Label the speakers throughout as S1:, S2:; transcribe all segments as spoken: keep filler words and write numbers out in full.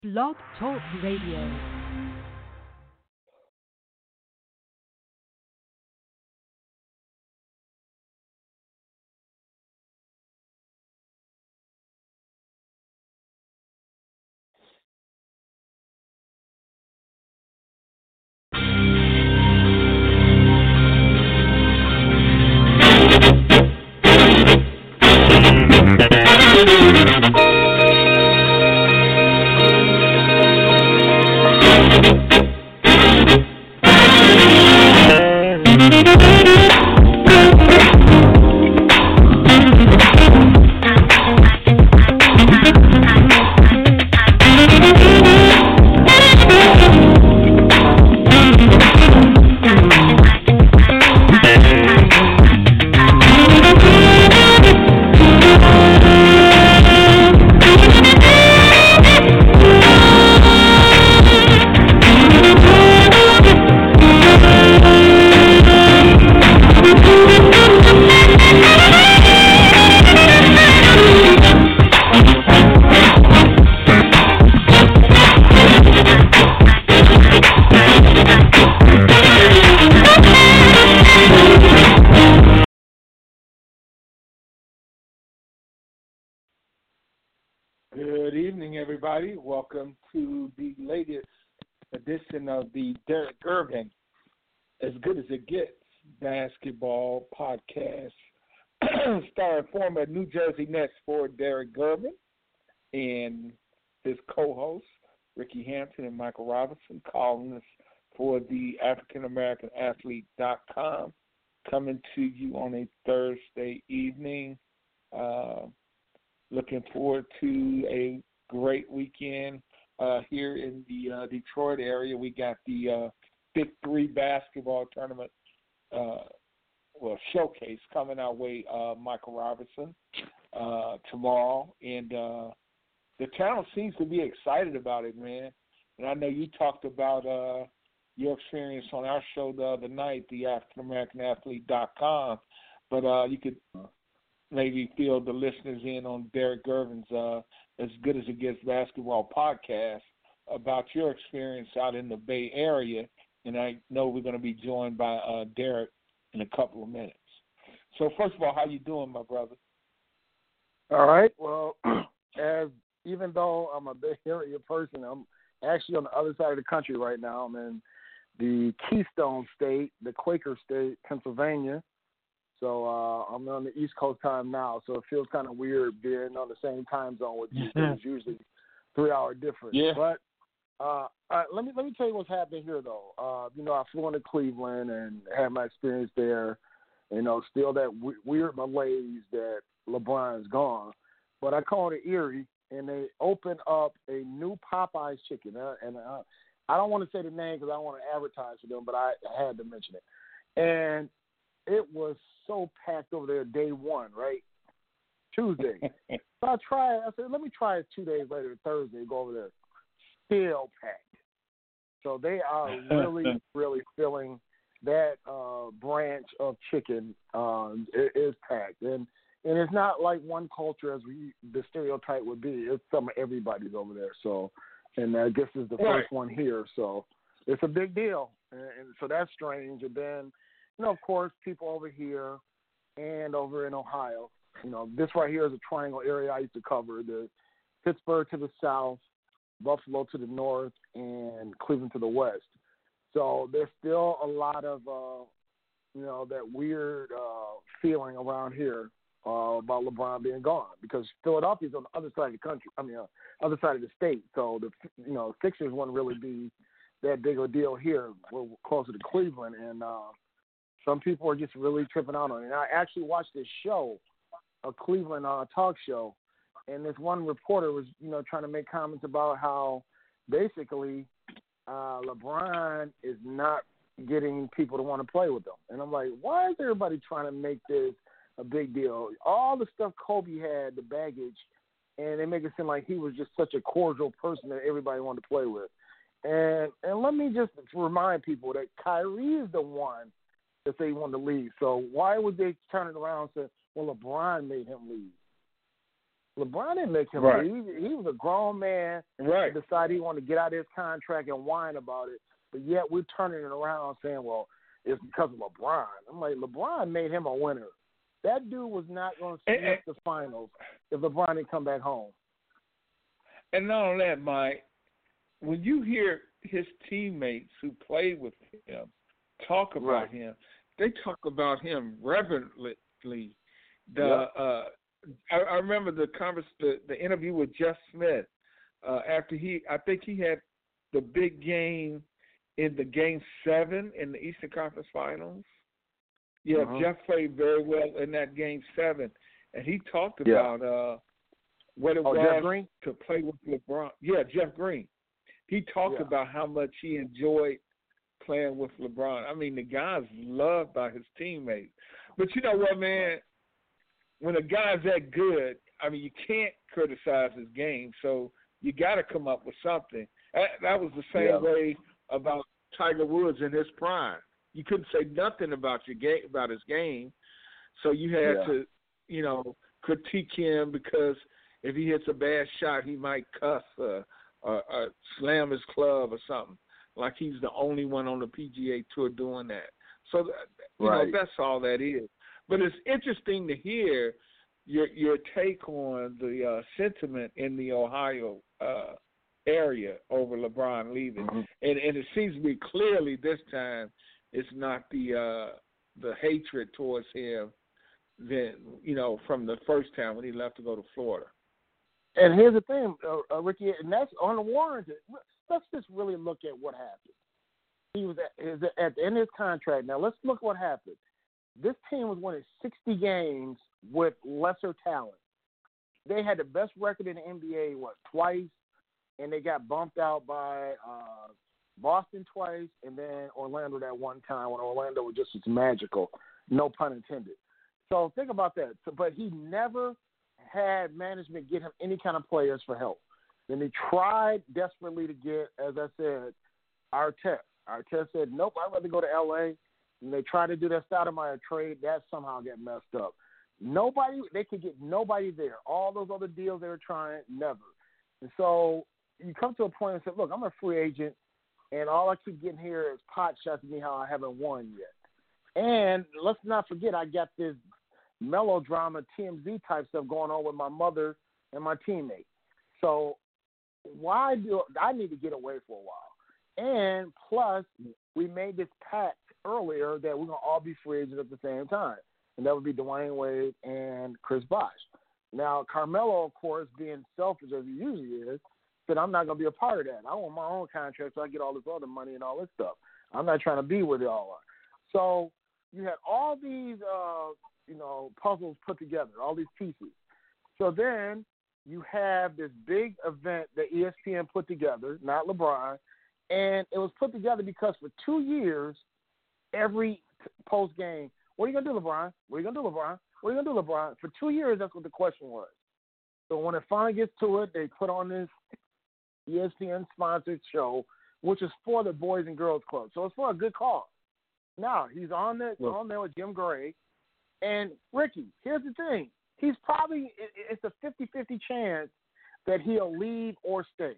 S1: Blog Talk Radio.
S2: Good evening, everybody. Welcome to the latest edition of the Derek Gervin, As Good as It Gets basketball podcast, starring former New Jersey Nets forward Derek Gervin and his co-hosts, Ricky Hampton and Michael Robinson, columnists for the African American Athlete dot com, coming to you on a Thursday evening. Uh, Looking forward to a great weekend uh, here in the uh, Detroit area. We got the uh, Big Three basketball tournament, uh, well, showcase coming our way, uh, Michael Robinson, uh, tomorrow. And uh, the town seems to be excited about it, man. And I know you talked about uh, your experience on our show the other night, the African American Athlete dot com, but uh, you could maybe fill the listeners in on Derek Gervin's uh, As Good as It Gets basketball podcast about your experience out in the Bay Area. And I know we're going to be joined by uh, Derek in a couple of minutes. So first of all, how you doing, my brother?
S3: All right. Well, as even though I'm a Bay Area person, I'm actually on the other side of the country right now. I'm in the Keystone State, the Quaker State, Pennsylvania. So uh, I'm on the East Coast time now, so it feels kind of weird being on the same time zone with you. It's usually three-hour difference.
S2: Yeah.
S3: But uh, uh, let me let me tell you what's happening here, though. Uh, you know, I flew into Cleveland and had my experience there. You know, still that w- weird malaise that LeBron's gone. But I called it Erie, and they opened up a new Popeyes chicken. Uh, and uh, I don't want to say the name because I don't want to advertise for them, but I, I had to mention it. And it was so packed over there day one, right? Tuesday. So I tried, I said, let me try it two days later, Thursday, go over there. Still packed. So they are really, really filling that uh, branch of chicken. Um, it is packed. And and it's not like one culture as we the stereotype would be. It's some of everybody's over there. So, and I guess it's the
S2: Right.
S3: first one here. So it's a big deal. And, and so that's strange. And then, you know, of course, people over here and over in Ohio, you know, this right here is a triangle area I used to cover, the Pittsburgh to the south, Buffalo to the north, and Cleveland to the west. So there's still a lot of, uh, you know, that weird uh, feeling around here uh, about LeBron being gone because Philadelphia's on the other side of the country, I mean, uh, other side of the state. So, the you know, Sixers wouldn't really be that big of a deal here. We're closer to Cleveland, and uh, some people are just really tripping out on it. And I actually watched this show, a Cleveland uh, talk show, and this one reporter was, you know, trying to make comments about how basically uh, LeBron is not getting people to want to play with him. And I'm like, why is everybody trying to make this a big deal? All the stuff Kobe had, the baggage, and they make it seem like he was just such a cordial person that everybody wanted to play with. And and let me just remind people that Kyrie is the one that they wanted to leave. So why would they turn it around and say, well, LeBron made him leave? LeBron didn't make him
S2: right.
S3: leave. He was a grown man
S2: right.
S3: to decide he wanted to get out of his contract and whine about it. But yet we're turning it around saying, well, it's because of LeBron. I'm like, LeBron made him a winner. That dude was not going to sniff the finals if LeBron didn't come back home.
S2: And not only that, Mike, when you hear his teammates who played with him talk about
S3: right.
S2: him, they talk about him reverently. The
S3: yep.
S2: uh, I, I remember the, converse, the the interview with Jeff Smith uh, after he, I think he had the big game in the game seven in the Eastern Conference Finals. Yeah,
S3: uh-huh.
S2: Jeff played very well in that game seven, and he talked
S3: yeah.
S2: about uh, what it
S3: oh,
S2: was
S3: Jeff Green?
S2: to play with LeBron. Yeah, Jeff Green. He talked
S3: yeah.
S2: about how much he enjoyed playing with LeBron. I mean, the guy's loved by his teammates. But you know what, man? When a guy's that good, I mean, you can't criticize his game, so you got to come up with something. That, that was the same
S3: yeah.
S2: way about Tiger Woods in his prime. You couldn't say nothing about your game, about his game, so you had
S3: yeah.
S2: to, you know, critique him because if he hits a bad shot, he might cuss or, or, or slam his club or something. Like he's the only one on the P G A Tour doing that. So, you
S3: right.
S2: know, that's all that is. But it's interesting to hear your your take on the uh, sentiment in the Ohio uh, area over LeBron leaving,
S3: mm-hmm.
S2: and and it seems to be clearly this time it's not the uh, the hatred towards him than you know from the first time when he left to go to Florida.
S3: And here's the thing, uh, uh, Ricky, and that's on the warranted. Let's just really look at what happened. He was at, his, at the end of his contract. Now let's look what happened. This team was winning sixty games with lesser talent. They had the best record in the N B A, what, twice, and they got bumped out by uh, Boston twice, and then Orlando that one time when Orlando was just as magical, no pun intended. So think about that. So, but he never had management get him any kind of players for help. Then he tried desperately to get, as I said, Artest. Artest said, nope, I'd rather go to L A. And they tried to do that Stoudemire trade. That somehow got messed up. Nobody, they could get nobody there. All those other deals they were trying, never. And so you come to a point and say, look, I'm a free agent, and all I keep getting here is pot shots at me how I haven't won yet. And let's not forget, I got this melodrama, T M Z type stuff going on with my mother and my teammate. So why do I need to get away for a while? And plus, we made this pact earlier that we're going to all be free agents at the same time. And that would be Dwayne Wade and Chris Bosh. Now, Carmelo, of course, being selfish as he usually is, said, I'm not going to be a part of that. I want my own contract so I get all this other money and all this stuff. I'm not trying to be where they all are. So you had all these, uh, you know, puzzles put together, all these pieces. So then you have this big event that E S P N put together, not LeBron, and it was put together because for two years, every post game, what are you going to do, LeBron? What are you going to do, LeBron? What are you going to do, LeBron? For two years, that's what the question was. So when it finally gets to it, they put on this E S P N-sponsored show, which is for the Boys and Girls Club. So it's for a good cause. Now, he's on there, well, on there with Jim Gray. And, Ricky, here's the thing. He's probably – it's a fifty-fifty chance that he'll leave or stay.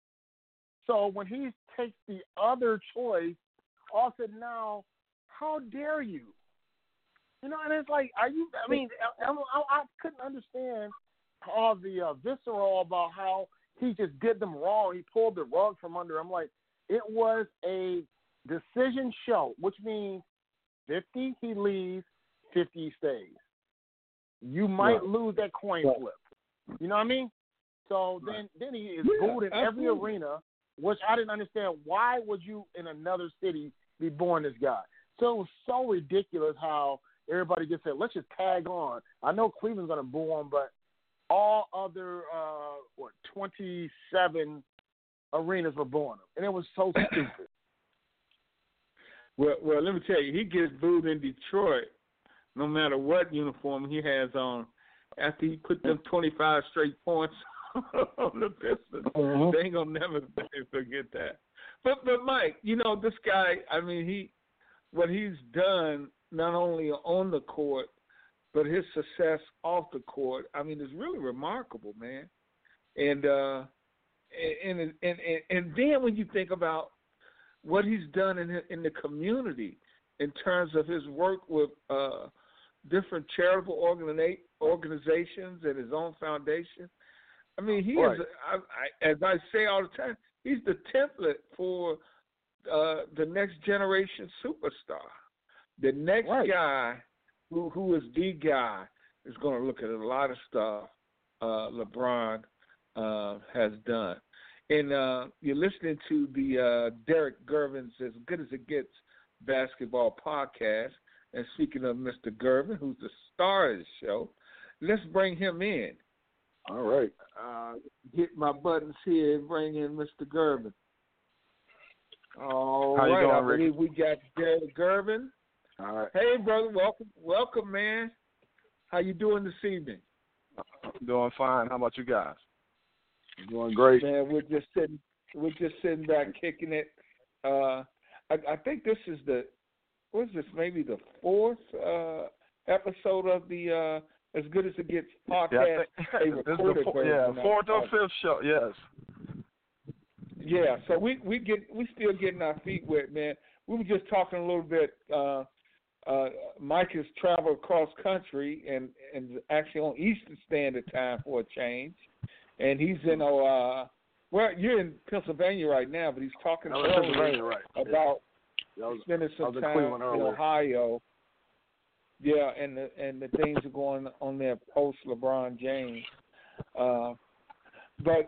S3: So when he takes the other choice, all said, now, how dare you? You know, and it's like, are you – I mean, I, I, I couldn't understand all the uh, visceral about how he just did them wrong. He pulled the rug from under him. Like, it was a decision show, which means fifty he leaves, fifty stays. You might right. lose that coin right. flip. You know what I mean? So right. then, then he is
S2: yeah,
S3: booed in
S2: absolutely.
S3: every arena, which I didn't understand. Why would you in another city be booing this guy? So it was so ridiculous how everybody just said, let's just tag on. I know Cleveland's going to boo him, but all other, uh, what, twenty-seven arenas were booing him. And it was so stupid.
S2: Well, well, let me tell you, he gets booed in Detroit no matter what uniform he has on. After he put them twenty-five straight points on the Pistons, mm-hmm. they ain't gonna never forget that. But, but Mike, you know this guy. I mean, he what he's done not only on the court, but his success off the court, I mean, is really remarkable, man. And uh, and, and and and then when you think about what he's done in in the community in terms of his work with uh, different charitable organi- organizations and his own foundation, I mean, he
S3: right.
S2: is, I, I, as I say all the time, he's the template for uh, the next generation superstar. The next
S3: right.
S2: guy who who is the guy is going to look at a lot of stuff uh, LeBron uh, has done. And uh, you're listening to the uh, Derek Gervin's As Good as It Gets basketball podcast. And speaking of Mister Gervin, who's the star of the show, let's bring him in.
S3: All right.
S2: Uh, hit my buttons here and bring in Mister Gervin. All
S3: How
S2: right,
S3: you doing,
S2: I
S3: Rick?
S2: believe we got Derek Gervin.
S3: All right.
S2: Hey, brother, welcome, welcome, man. How you doing this evening?
S4: I'm doing fine. How about you guys?
S3: I'm doing great.
S2: Man, we're just sitting, we're just sitting back kicking it. Uh, I, I think this is the, what is this? Maybe the fourth uh, episode of the uh, As Good as It Gets podcast.
S4: Yeah, I think,
S2: a
S4: this is
S2: recorded
S4: the four,
S2: version
S4: yeah,
S2: of
S4: fourth
S2: the
S4: or
S2: podcast.
S4: fifth show. Yes.
S2: Yeah, so we we get we still getting our feet wet, man. We were just talking a little bit. Uh, uh, Mike has traveled across country and and actually on Eastern Standard Time for a change, and he's in uh well you're in Pennsylvania right now, but he's talking
S3: I was in
S2: earlier
S3: Pennsylvania, right.
S2: about
S3: Yeah, I was,
S2: spending
S3: I
S2: some
S3: was in
S2: time
S3: Cleveland
S2: in
S3: earlier.
S2: Ohio. Yeah, and the and the things are going on there post LeBron James, uh, but.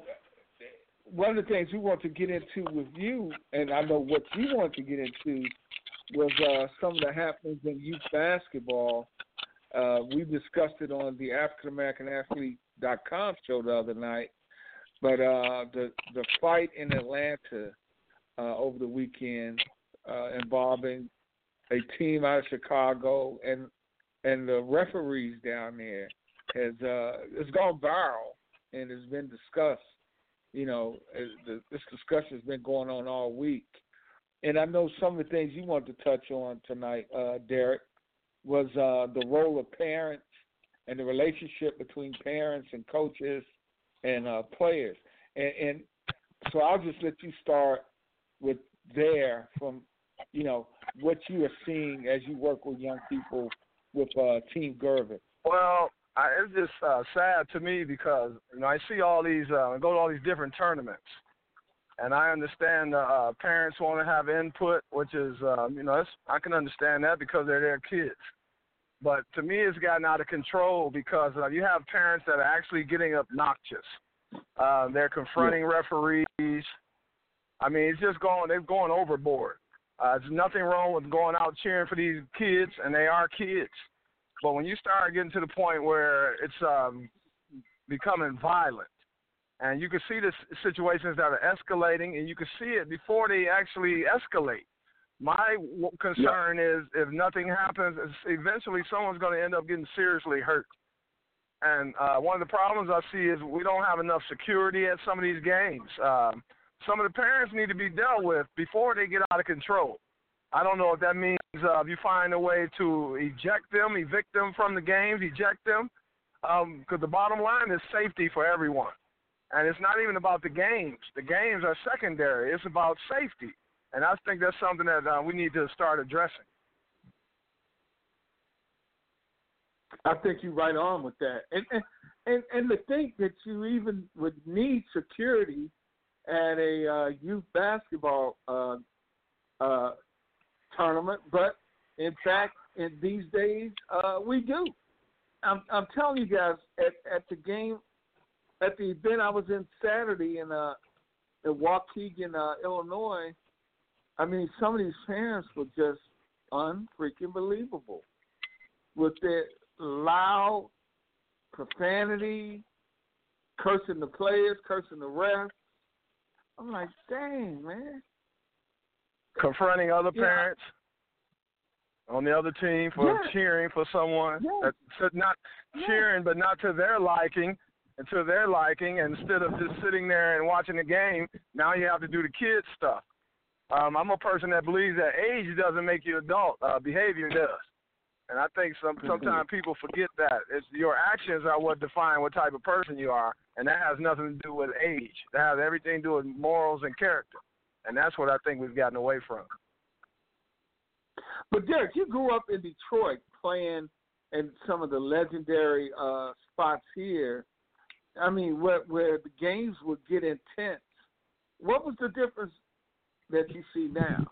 S2: One of the things we want to get into with you, and I know what you want to get into, was uh, some of the happenings in youth basketball. Uh, we discussed it on the African American Athlete dot com show the other night. But uh, the the fight in Atlanta uh, over the weekend uh, involving a team out of Chicago and and the referees down there has uh, has gone viral and has been discussed. You know, this discussion has been going on all week. And I know some of the things you wanted to touch on tonight, uh, Derek, was uh, the role of parents and the relationship between parents and coaches and uh, players. And, and so I'll just let you start with there from, you know, what you are seeing as you work with young people with uh, Team Gervin.
S4: Well, I, it's just uh, sad to me because, you know, I see all these, uh, I go to all these different tournaments, and I understand uh, uh, parents want to have input, which is, um, you know, it's, I can understand that because they're their kids. But to me, it's gotten out of control because uh, you have parents that are actually getting obnoxious. Uh, they're confronting yeah. referees. I mean, it's just going, they're going overboard. Uh, there's nothing wrong with going out cheering for these kids, and they are kids. But when you start getting to the point where it's um, becoming violent, and you can see the situations that are escalating, and you can see it before they actually escalate. My concern yeah. is if nothing happens, eventually someone's going to end up getting seriously hurt. And uh, one of the problems I see is we don't have enough security at some of these games. Um, some of the parents need to be dealt with before they get out of control. I don't know if that means uh, if you find a way to eject them, evict them from the games, eject them, because um, the bottom line is safety for everyone. And it's not even about the games. The games are secondary. It's about safety. And I think that's something that uh, we need to start addressing.
S2: I think you're right on with that. And, and, and, and to think that you even would need security at a uh, youth basketball uh, uh tournament, but in fact, in these days, uh, we do. I'm, I'm telling you guys, at, at the game, at the event I was in Saturday in uh, in Waukegan, uh, Illinois, I mean, some of these parents were just unfreaking believable with their loud profanity, cursing the players, cursing the refs. I'm like, dang, man.
S4: Confronting other
S2: yeah.
S4: parents on the other team for
S2: yeah.
S4: cheering for someone,
S2: yeah.
S4: that's not
S2: yeah.
S4: cheering but not to their liking, and to their liking, and instead of just sitting there and watching the game, now you have to do the kids stuff. Um, I'm a person that believes that age doesn't make you adult. Uh, behavior does. And I think some sometimes people forget that. It's your actions are what define what type of person you are, and that has nothing to do with age. That has everything to do with morals and character. And that's what I think we've gotten away from.
S2: But Derek, you grew up in Detroit playing in some of the legendary uh, spots here. I mean, where, where the games would get intense. What was the difference that you see now?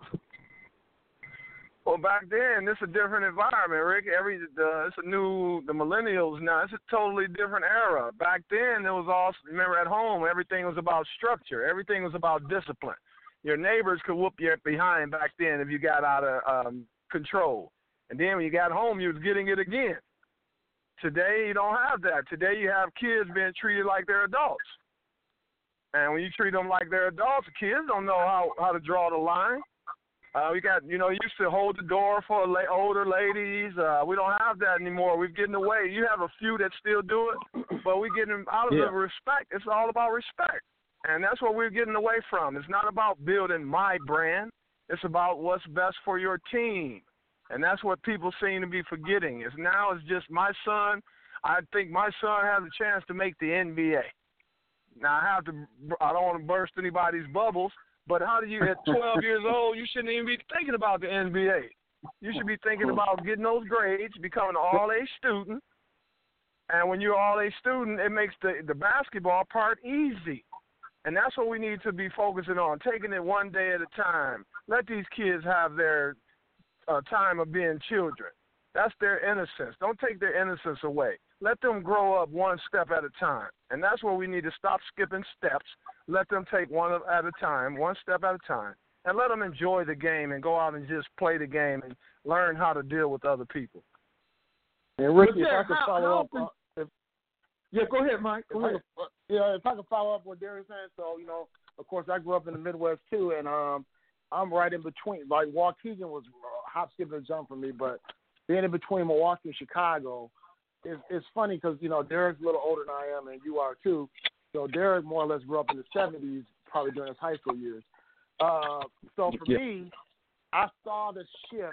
S4: Well, back then, it's a different environment, Rick. Every the, it's a new the millennials now. It's a totally different era. Back then, it was all remember at home. Everything was about structure. Everything was about discipline. Your neighbors could whoop you behind back then if you got out of um, control. And then when you got home, you was getting it again. Today, you don't have that. Today, you have kids being treated like they're adults. And when you treat them like they're adults, kids don't know how, how to draw the line. Uh, we got, you know, used to hold the door for la- older ladies. Uh, we don't have that anymore. We're getting away. You have a few that still do it, but we're getting out of
S2: yeah.
S4: the respect. It's all about respect. And that's what we're getting away from. It's not about building my brand. It's about what's best for your team. And that's what people seem to be forgetting. Is now it's just my son. I think my son has a chance to make the N B A. Now, I have to, I don't want to burst anybody's bubbles, but how do you, at twelve years old, you shouldn't even be thinking about the N B A. You should be thinking about getting those grades, becoming an all-A student. And when you're an all-A student, it makes the, the basketball part easy. And that's what we need to be focusing on, taking it one day at a time. Let these kids have their uh, time of being children. That's their innocence. Don't take their innocence away. Let them grow up one step at a time. And that's where we need to stop skipping steps. Let them take one at a time, one step at a time, and let them enjoy the game and go out and just play the game and learn how to deal with other people.
S3: And Ricky, if
S2: there,
S3: I could
S2: how,
S3: follow
S2: how
S3: up, uh, if,
S2: yeah, go ahead, Mike. Go
S3: if
S2: ahead.
S3: I could, yeah, if I could follow up what Derek's saying. So, you know, of course, I grew up in the Midwest too, and um, I'm right in between. Like Waukegan was uh, hop, skip, and jump for me, but being in between Milwaukee and Chicago, is it's funny because you know Derek's a little older than I am, and you are too. So Derek more or less grew up in the seventies, probably during his high school years. Uh, so for
S2: yeah.
S3: me, I saw the shift.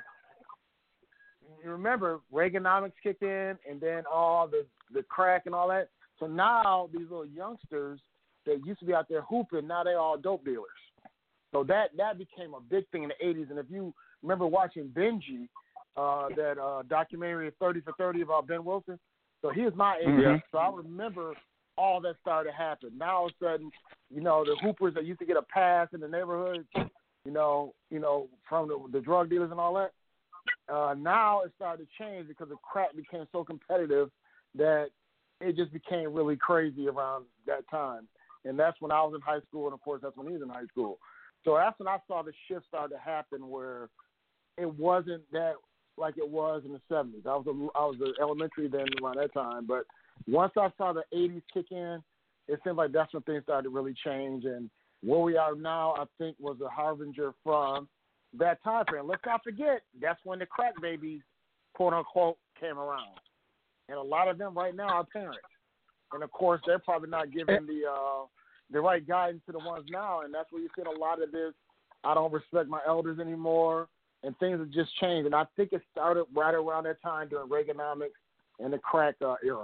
S3: You remember Reaganomics kicked in, and then all the, the crack and all that. So now these little youngsters that used to be out there hooping, now they're all dope dealers. So that, that became a big thing in the eighties. And if you remember watching Benji, uh, that uh, documentary thirty for thirty about Ben Wilson, so he was my age.
S2: Mm-hmm.
S3: So I remember all that started to happen. Now all of a sudden, you know, the hoopers that used to get a pass in the neighborhood, you know, you know, from the, the drug dealers and all that, uh, now it started to change because the crack became so competitive that it just became really crazy around that time. And that's when I was in high school, and of course that's when he was in high school. So that's when I saw the shift start to happen where it wasn't that like it was in the seventies. I was a, I was in elementary then around that time, but once I saw the eighties kick in, it seemed like that's when things started to really change. And where we are now, I think, was a harbinger from that time frame. Let's not forget, that's when the crack babies, quote unquote, came around. And a lot of them right now are parents. And of course, they're probably not giving the uh, the right guidance to the ones now. And that's where you see a lot of this, I don't respect my elders anymore. And things have just changed. And I think it started right around that time during Reaganomics and the crack uh, era.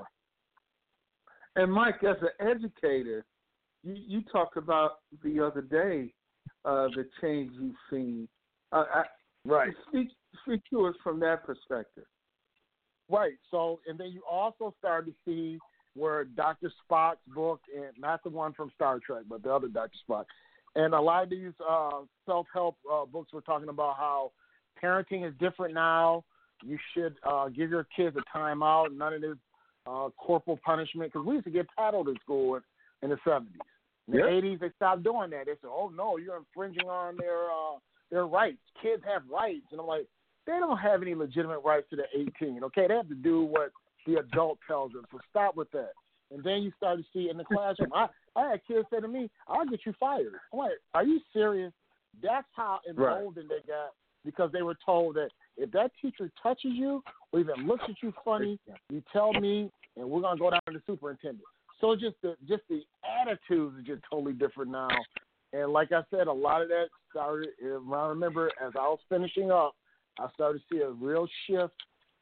S2: And Mike, as an educator, you, you talked about the other day uh, the change you've seen. Uh, I,
S3: right.
S2: Speak, speak to us from that perspective.
S3: Right. So, and then you also started to see where Doctor Spock's book, and not the one from Star Trek, but the other Doctor Spock, and a lot of these uh, self-help uh, books were talking about how parenting is different now. You should uh, give your kids a timeout, none of this uh, corporal punishment, because we used to get paddled in school in, in the seventies. In the
S2: yep.
S3: eighties, they stopped doing that. They said, oh, no, you're infringing on their uh, their rights. Kids have rights. And I'm like, they don't have any legitimate rights to the eighteen, okay? They have to do what the adult tells them, so stop with that. And then you start to see in the classroom, I, I had kids say to me, I'll get you fired. I'm like, are you serious? That's how emboldened right. they got, because they were told that if that teacher touches you or even looks at you funny, you tell me, and we're going to go down to the superintendent. So just the just the attitudes are just totally different now. And like I said, a lot of that started, I remember as I was finishing up, I started to see a real shift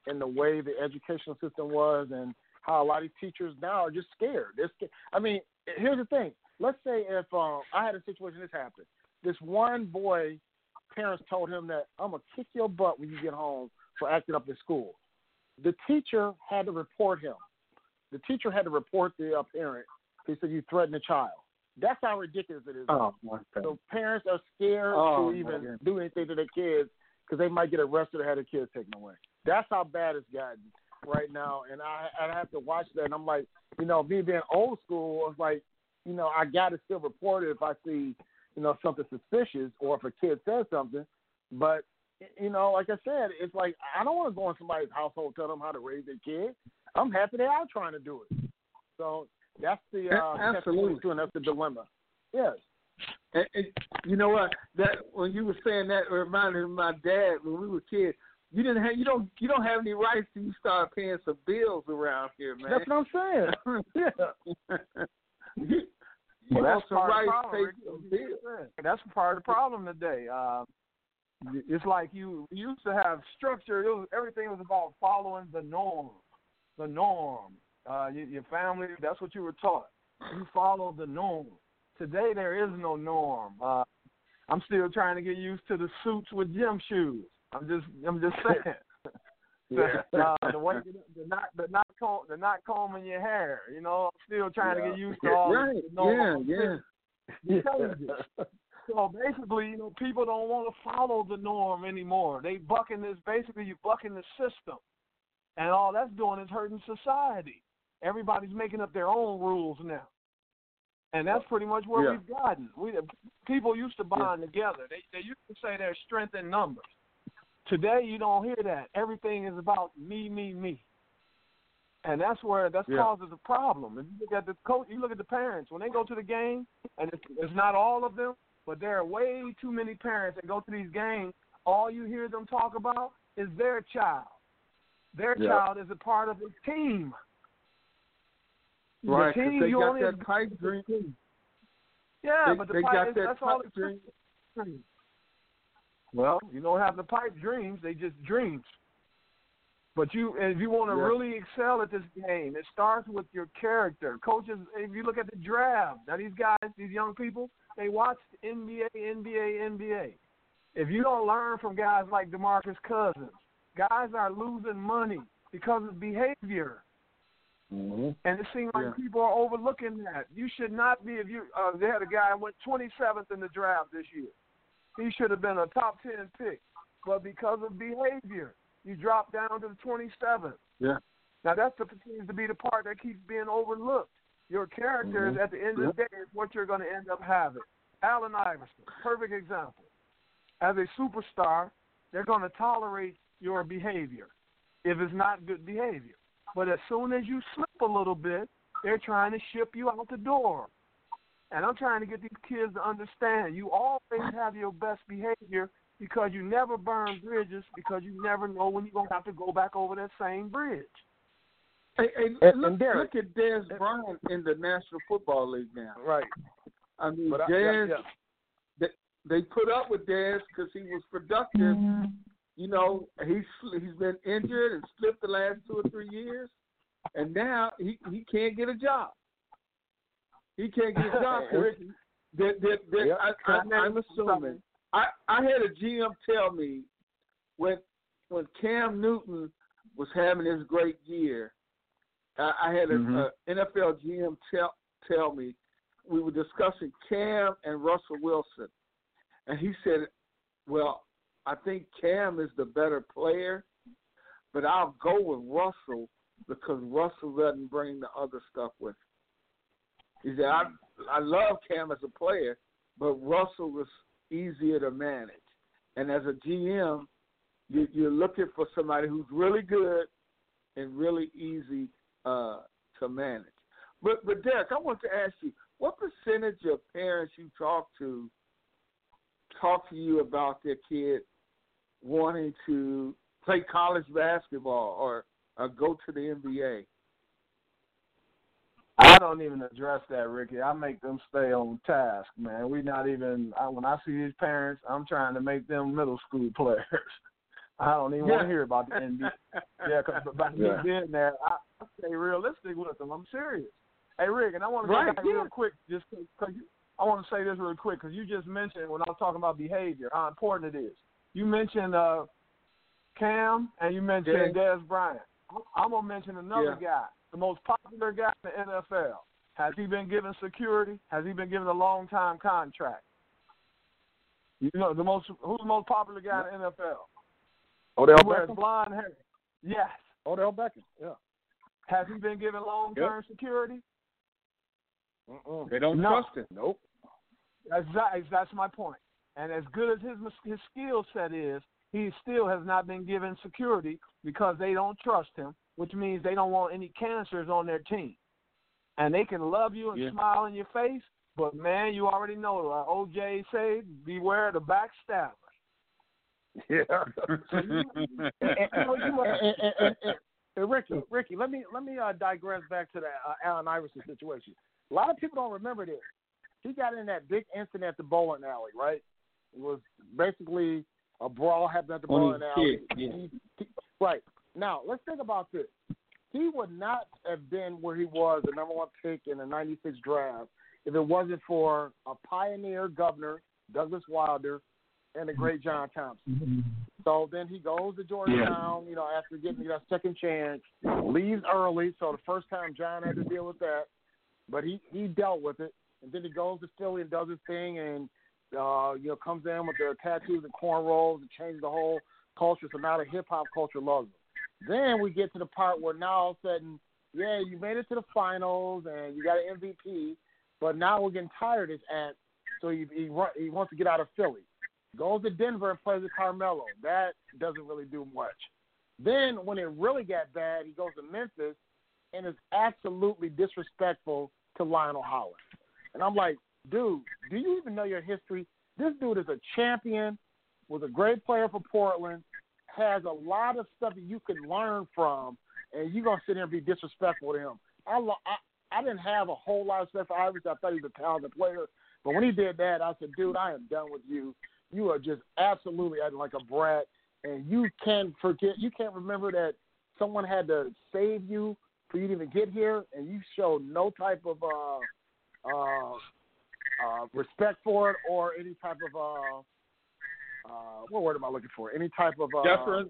S3: and the way the educational system was, and how a lot of teachers now are just scared. They're scared. I mean, here's the thing. Let's say if um, I had a situation this happened. This one boy, parents told him that I'm going to kick your butt when you get home for acting up in school. The teacher had to report him. The teacher had to report the uh, parent. He said, you threatened a child. That's how ridiculous it is.
S2: Oh, my God.
S3: So parents are scared
S2: Oh,
S3: to even
S2: God.
S3: do anything to their kids because they might get arrested or have their kids taken away. That's how bad it's gotten right now. And I, I have to watch that, and I'm like, you know, me being old school, it's like, you know, I got to still report it if I see, you know, something suspicious or if a kid says something. But, you know, like I said, it's like I don't want to go in somebody's household tell them how to raise their kid. I'm happy they are trying to do it. So that's the uh,
S2: absolutely,
S3: and that's the dilemma. Yes.
S2: And, and you know what? That when you were saying that, it reminded me of my dad when we were kids. You didn't have you don't you don't have any rights till you start paying some bills around here, man.
S3: That's what I'm saying. Yeah.
S2: you
S4: Well,
S2: have
S4: that's
S2: some
S4: part
S2: rights
S4: of the
S2: to pay
S4: problem.
S2: some bills.
S4: That's part of the problem today. Uh, it's like you used to have structure. It was, everything was about following the norm. The norm. Uh, your, your family, that's what you were taught. You follow the norm. Today there is no norm. Uh, I'm still trying to get used to the suits with gym shoes. I'm just, I'm just saying.
S3: Yeah.
S4: uh, the way the not the not comb, the not combing your hair. You know, I'm still trying
S3: Yeah.
S4: to get used to all
S2: Right.
S4: the normal
S2: Yeah,
S3: yeah.
S4: changes. So basically, you know, people don't want to follow the norm anymore. They bucking this. Basically, you bucking the system, and all that's doing is hurting society. Everybody's making up their own rules now, and that's pretty much where
S2: Yeah.
S4: we've gotten. We people used to bond yeah. together. They they used to say there's strength in numbers. Today, you don't hear that. Everything is about me, me, me, and that's where that
S2: yeah.
S4: causes a problem. If you look at the coach, you look at the parents when they go to the game, and it's, it's not all of them. But there are way too many parents that go to these games. All you hear them talk about is their child. Their
S2: yeah.
S4: child is a part of the team.
S2: Right,
S4: the team,
S2: they
S4: you
S2: got
S4: only
S2: that pipe dream.
S4: Yeah,
S2: they,
S4: but the
S2: they
S4: pipe
S2: got
S4: is,
S2: that
S4: that's
S2: pipe
S4: all it's
S2: dream.
S4: Well, you don't have the pipe dreams; they just dreams. But you, if you want to
S2: yeah.
S4: really excel at this game, it starts with your character. Coaches, if you look at the draft, now these guys, these young people, they watch N B A, N B A, N B A. If you don't learn from guys like DeMarcus Cousins, guys are losing money because of behavior.
S2: Mm-hmm.
S4: And it seems like
S2: yeah.
S4: people are overlooking that. You should not be. If you, uh, they had a guy who went twenty-seventh in the draft this year. He should have been a top ten pick, but because of behavior, you drop down to the twenty-seventh.
S2: Yeah.
S4: Now that's the seems to be the part that keeps being overlooked. Your character
S2: mm-hmm.
S4: is at the end
S2: yeah.
S4: of the day is what you're going to end up having. Allen Iverson, perfect example. As a superstar, they're going to tolerate your behavior if it's not good behavior. But as soon as you slip a little bit, they're trying to ship you out the door. And I'm trying to get these kids to understand you always have your best behavior because you never burn bridges because you never know when you're going to have to go back over that same bridge.
S2: Hey, hey
S3: And-
S2: look,
S3: and Derek-
S2: look at Dez Bryant in the National Football League now.
S3: Right.
S2: I mean,
S3: But I-
S2: Dez,
S3: yeah, yeah.
S2: They, they put up with Dez because he was productive. Mm-hmm. You know, he's he's been injured and slipped the last two or three years, and now he, he can't get a job. He can't get a job because that, that, that,
S3: yep.
S2: I, I, I'm assuming. I, I had a G M tell me when when Cam Newton was having his great year, I, I had an
S3: mm-hmm.
S2: N F L G M tell tell me we were discussing Cam and Russell Wilson, and he said, "Well, I think Cam is the better player, but I'll go with Russell because Russell doesn't bring the other stuff with him." He said, I, I love Cam as a player, but Russell was easier to manage. And as a G M, you, you're looking for somebody who's really good and really easy uh, to manage. But, but Derek, I want to ask you, what percentage of parents you talk to talk to you about their kid wanting to play college basketball or, or go to the N B A?
S4: I don't even address that, Ricky. I make them stay on task, man. We not even I, when I see these parents, I'm trying to make them middle school players. I don't even
S2: Yeah.
S4: want to hear about the N B A. Yeah, because about me
S2: Yeah.
S4: being there, I, I stay realistic with them. I'm serious. Hey, Rick, and I want to
S2: Right,
S4: go back
S2: yeah.
S4: real quick, just because I want to say this real quick, because you just mentioned when I was talking about behavior, how important it is. You mentioned uh, Cam, and you mentioned
S2: Yeah.
S4: Des Bryant. I'm going to mention another
S2: Yeah.
S4: guy, the most popular guy in the N F L. Has he been given security? Has he been given a long-time contract? You know, the most who's the most popular guy in the N F L?
S3: Odell
S4: He wears
S3: Beckham.
S4: blonde hair. Yes.
S3: Odell Beckham. Yeah.
S4: Has he been given long-term
S2: Yep.
S4: security?
S3: Mm-mm.
S2: They don't
S4: No.
S2: trust him.
S3: Nope.
S4: That's, that's my point. And as good as his his skill set is, he still has not been given security because they don't trust him, which means they don't want any cancers on their team. And they can love you and
S2: Yeah.
S4: smile in your face, but, man, you already know, uh, O J say, beware the backstabber.
S3: Yeah. and, and, and, and, and, and Ricky, Ricky, let me let me uh, digress back to the uh, Allen Iverson situation. A lot of people don't remember this. He got in that big incident at the bowling alley, right? It was basically a brawl happened at the
S2: On
S3: bowling
S2: his
S3: alley.
S2: kid, yeah.
S3: He- he- right. Now, let's think about this. He would not have been where he was, the number one pick in the ninety-six draft, if it wasn't for a pioneer governor, Douglas Wilder, and the great John Thompson. So then he goes to Georgetown, you know, after getting that second chance, leaves early. So the first time John had to deal with that, but he, he dealt with it. And then he goes to Philly and does his thing and, uh, you know, comes in with the tattoos and cornrows and changes the whole culture. So now the hip-hop culture loves him. Then we get to the part where now all of a sudden, yeah, you made it to the finals and you got an M V P, but now we're getting tired of his act. So he, he, he wants to get out of Philly. Goes to Denver and plays with Carmelo. That doesn't really do much. Then when it really got bad, he goes to Memphis and is absolutely disrespectful to Lionel Hollins. And I'm like, dude, do you even know your history? This dude is a champion, was a great player for Portland, has a lot of stuff that you can learn from, and you're going to sit here and be disrespectful to him. I, I, I didn't have a whole lot of stuff for Iverson. I thought he was a talented player. But when he did that, I said, dude, I am done with you. You are just absolutely acting like a brat, and you can't forget, you can't remember that someone had to save you for you to even get here, and you showed no type of uh, uh, uh, respect for it or any type of, uh, uh, what word am I looking for? Any type of uh,
S2: Deference.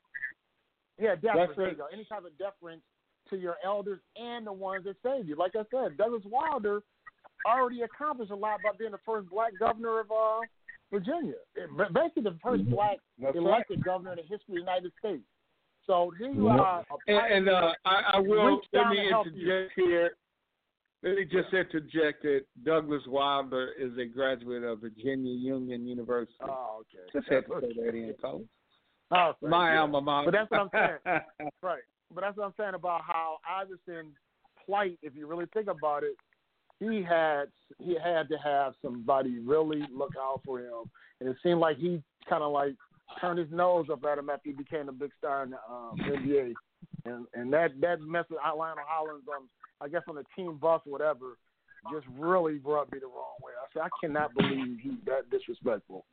S3: Yeah, deference.
S2: Deference.
S3: There you go. Any type of deference to your elders and the ones that saved you. Like I said, Douglas Wilder already accomplished a lot by being the first black governor of uh, Virginia. Basically, the first black
S2: That's
S3: elected
S2: right.
S3: governor in the history of the United States. So here you
S2: Yep.
S3: are. A
S2: And, and uh, I, I will
S3: Reach
S2: let
S3: down
S2: me
S3: to help
S2: interject here. Let me just interject that Douglas Wilder is a graduate of Virginia Union University.
S3: Oh, okay.
S2: Just had to say that in, Cole.
S3: Oh, thank
S2: My
S3: you.
S2: alma mater.
S3: But that's what I'm saying. Right. But that's what I'm saying about how Iverson's plight, if you really think about it, he had he had to have somebody really look out for him. And it seemed like he kind of like turned his nose up at him after he became a big star in the um, N B A. And and that, that mess with Lionel Hollins, on, I guess on the team bus or whatever, just really rubbed me the wrong way. I said, I cannot believe he's that disrespectful.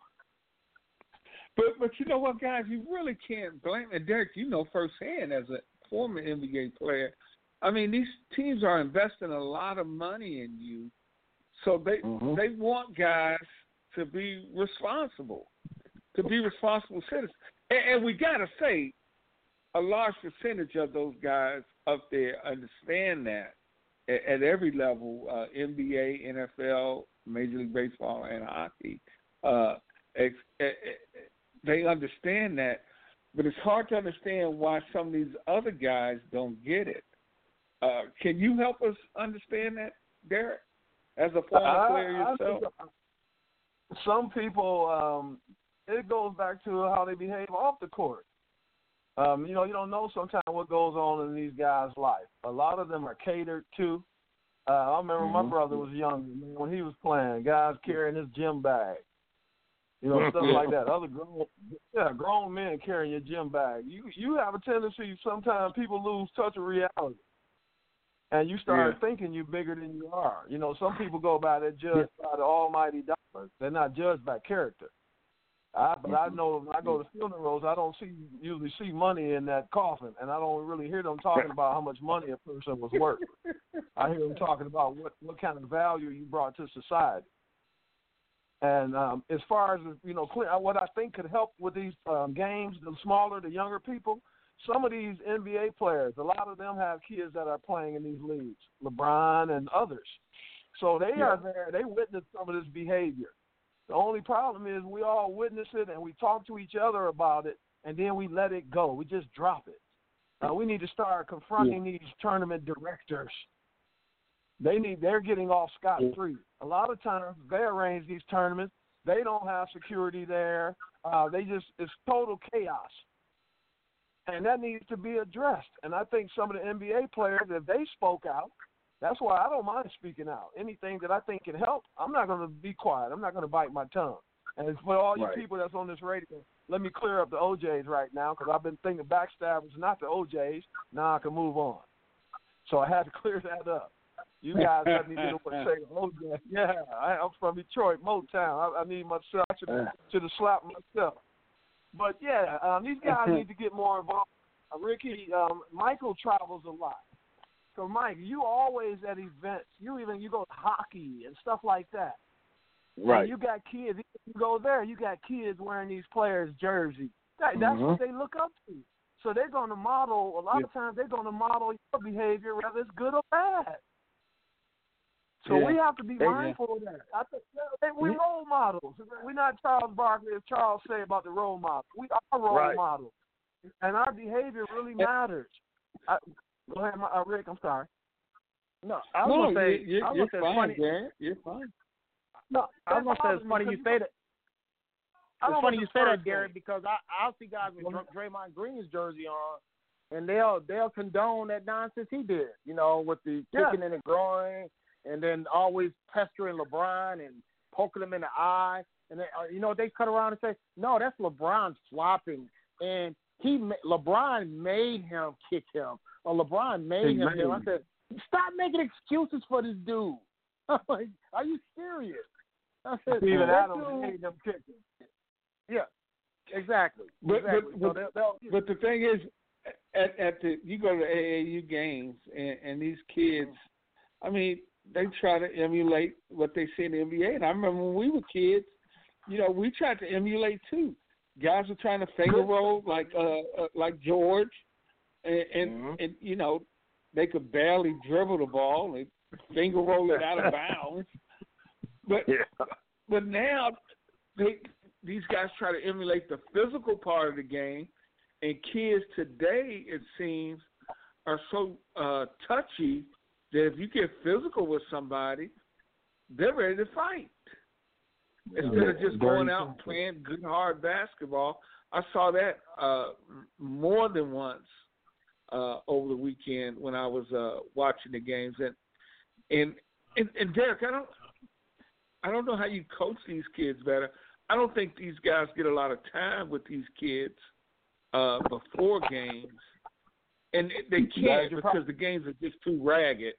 S2: But but you know what, guys, you really can't blame it. Derek, you know firsthand as a former N B A player. I mean, these teams are investing a lot of money in you, so they
S3: Mm-hmm.
S2: they want guys to be responsible, to be responsible citizens. And, and we got to say, a large percentage of those guys up there understand that at, at every level, uh, N B A, N F L, Major League Baseball, and hockey. Uh, ex, ex, they understand that, but it's hard to understand why some of these other guys don't get it. Uh, can you help us understand that, Derek, as a former
S4: I-
S2: player
S4: I
S2: yourself?
S4: think some people, um, it goes back to how they behave off the court. Um, you know, you don't know sometimes what goes on in these guys' life. A lot of them are catered to. Uh, I remember
S3: Mhm.
S4: my brother was young when he was playing. Guys carrying his gym bag, you know, stuff like that. Other grown, yeah, grown men carrying your gym bag. You you have a tendency sometimes people lose touch of reality, and you start
S2: Yeah.
S4: thinking you're bigger than you are. You know, some people go by they're judged by the almighty dollar. They're not judged by character. I, but I know when I go to funerals, I don't see usually see money in that coffin, and I don't really hear them talking about how much money a person was worth. I hear them talking about what, what kind of value you brought to society. And um, as far as you know, what I think could help with these um, games, the smaller, the younger people, some of these N B A players, a lot of them have kids that are playing in these leagues, LeBron and others. So they yeah. are there. They witness some of this behavior. The only problem is we all witness it and we talk to each other about it, and then we let it go. We just drop it. Uh, we need to start confronting yeah. these tournament directors. They need. They're getting off scot-free. A lot of times they arrange these tournaments. They don't have security there. Uh, they just it's total chaos, and that needs to be addressed. And I think some of the N B A players, if they spoke out, that's why I don't mind speaking out. Anything that I think can help, I'm not going to be quiet. I'm not going to bite my tongue. And for all you
S3: right.
S4: people that's on this radio, let me clear up the O Js right now because I've been thinking backstabbers, not the O Js. Now I can move on. So I had to clear that up. You guys let me do what say O J. Yeah, I, I'm from Detroit, Motown. I, I need myself. I should, should have slapped myself. But, yeah, um, these guys need to get more involved. Uh, Ricky, um, Michael travels a lot. So, Mike, you always at events. You even you go to hockey and stuff like that.
S3: Right.
S4: And you got kids. You go there, you got kids wearing these players' jerseys. That, that's
S3: mm-hmm.
S4: what they look up to. So they're going to model, a lot yeah. of times they're going to model your behavior, whether it's good or bad. So yeah. we have to be mindful yeah. of that. I think we're role models. We're not Charles Barkley, as Charles say about the role model. We are role
S3: right.
S4: models. And our behavior really matters. I, Go ahead, uh, Rick. I'm sorry.
S3: No, I was
S2: no,
S3: gonna say
S2: you're,
S3: I was
S2: you're
S3: gonna say
S2: fine,
S3: funny.
S2: Darren. You're fine.
S3: No, I was gonna say it's funny you say that. It's funny you say that, Darren, because I I'll see guys with Draymond Green's jersey on, and they'll they'll condone that nonsense he did. You know, with the kicking
S4: yeah.
S3: in the groin, and then always pestering LeBron and poking him in the eye, and they, uh, you know they cut around and say, no, that's LeBron flopping, and he LeBron made him kick him. Or LeBron made him. Made. I said, stop making excuses for this dude. I'm like, are you serious? I said,
S4: even Adams
S3: dude,
S4: made them kick him.
S3: Yeah, exactly.
S2: But
S3: exactly.
S2: but,
S3: so
S2: but,
S3: they'll, they'll,
S2: but the thing is, at at the you go to A A U games and, and these kids, I mean, they try to emulate what they see in the N B A. And I remember when we were kids, you know, we tried to emulate too. Guys were trying to finger roll like uh, uh like George. And, and,
S3: mm-hmm.
S2: and, you know, they could barely dribble the ball and finger roll it out of bounds. But
S3: yeah.
S2: but now they these guys try to emulate the physical part of the game, and kids today, it seems, are so uh, touchy that if you get physical with somebody, they're ready to fight. Instead
S3: yeah.
S2: of just going out and playing good, hard basketball. I saw that uh, more than once. Uh, over the weekend when I was uh, watching the games, and, and and and Derek, I don't I don't know how you coach these kids better. I don't think these guys get a lot of time with these kids uh, before games, and they can't because the games are just too ragged.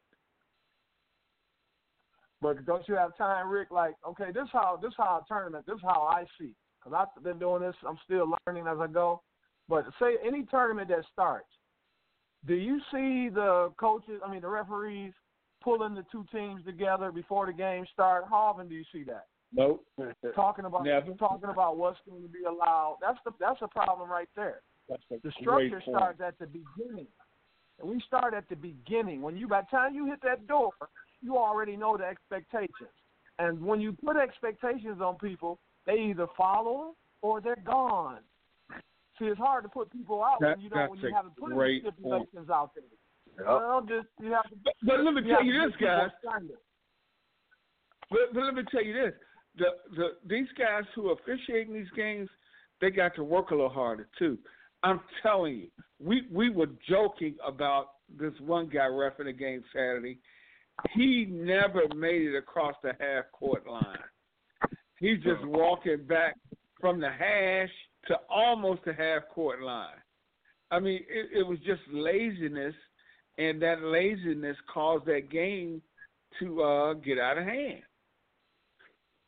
S4: But don't you have time, Rick? Like, okay, this how this how a tournament. This is how I see. Because I've been doing this. I'm still learning as I go. But say any tournament that starts. Do you see the coaches, I mean the referees, pulling the two teams together before the game starts? How often do you see that?
S2: Nope.
S4: Talking about
S2: Never.
S4: talking about what's going to be allowed. That's the that's a problem right there.
S2: That's a
S4: the structure
S2: great
S4: starts at the beginning. And we start at the beginning. When you by the time you hit that door, you already know the expectations. And when you put expectations on people, they either follow them or they're gone. See, it's hard to put people out
S2: that,
S4: when you don't when you haven't put
S2: any
S4: stipulations
S2: point.
S4: out there.
S3: Yep.
S4: Well, just you have to.
S2: But, but let me tell you this, guys.
S4: But,
S2: but let me tell you this: the the these guys who are officiating these games, they got to work a little harder too. I'm telling you, we we were joking about this one guy reffing the game Saturday. He never made it across the half court line. He's just walking back from the hash to almost the half court line. I mean, it, it was just laziness, and that laziness caused that game to uh, get out of hand.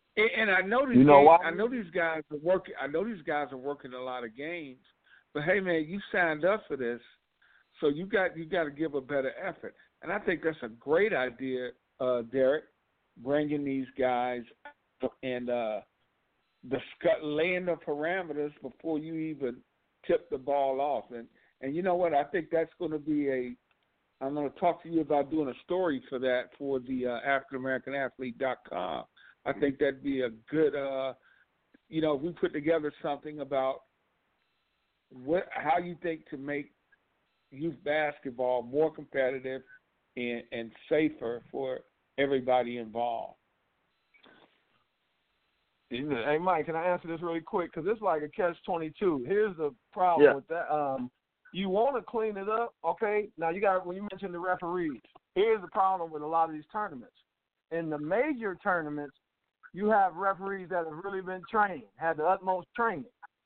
S2: And, and I know these.
S4: You know
S2: games,
S4: why?
S2: I know these guys are working. I know these guys are working a lot of games. But hey, man, you signed up for this, so you got you got to give a better effort. And I think that's a great idea, uh, Derek, bringing these guys and uh, discuss, laying the parameters before you even tip the ball off. And and you know what? I think that's going to be a. I'm going to talk to you about doing a story for that for the uh, African American Athlete dot com. I think that'd be a good. Uh, you know, if we put together something about what how you think to make youth basketball more competitive and, and safer for everybody involved.
S4: Hey, Mike, can I answer this really quick? Because it's like a catch twenty-two. Here's the problem
S3: Yeah.
S4: with that. Um, you want to clean it up, okay? Now, you got when you mentioned the referees, here's the problem with a lot of these tournaments. In the major tournaments, you have referees that have really been trained, had the utmost training.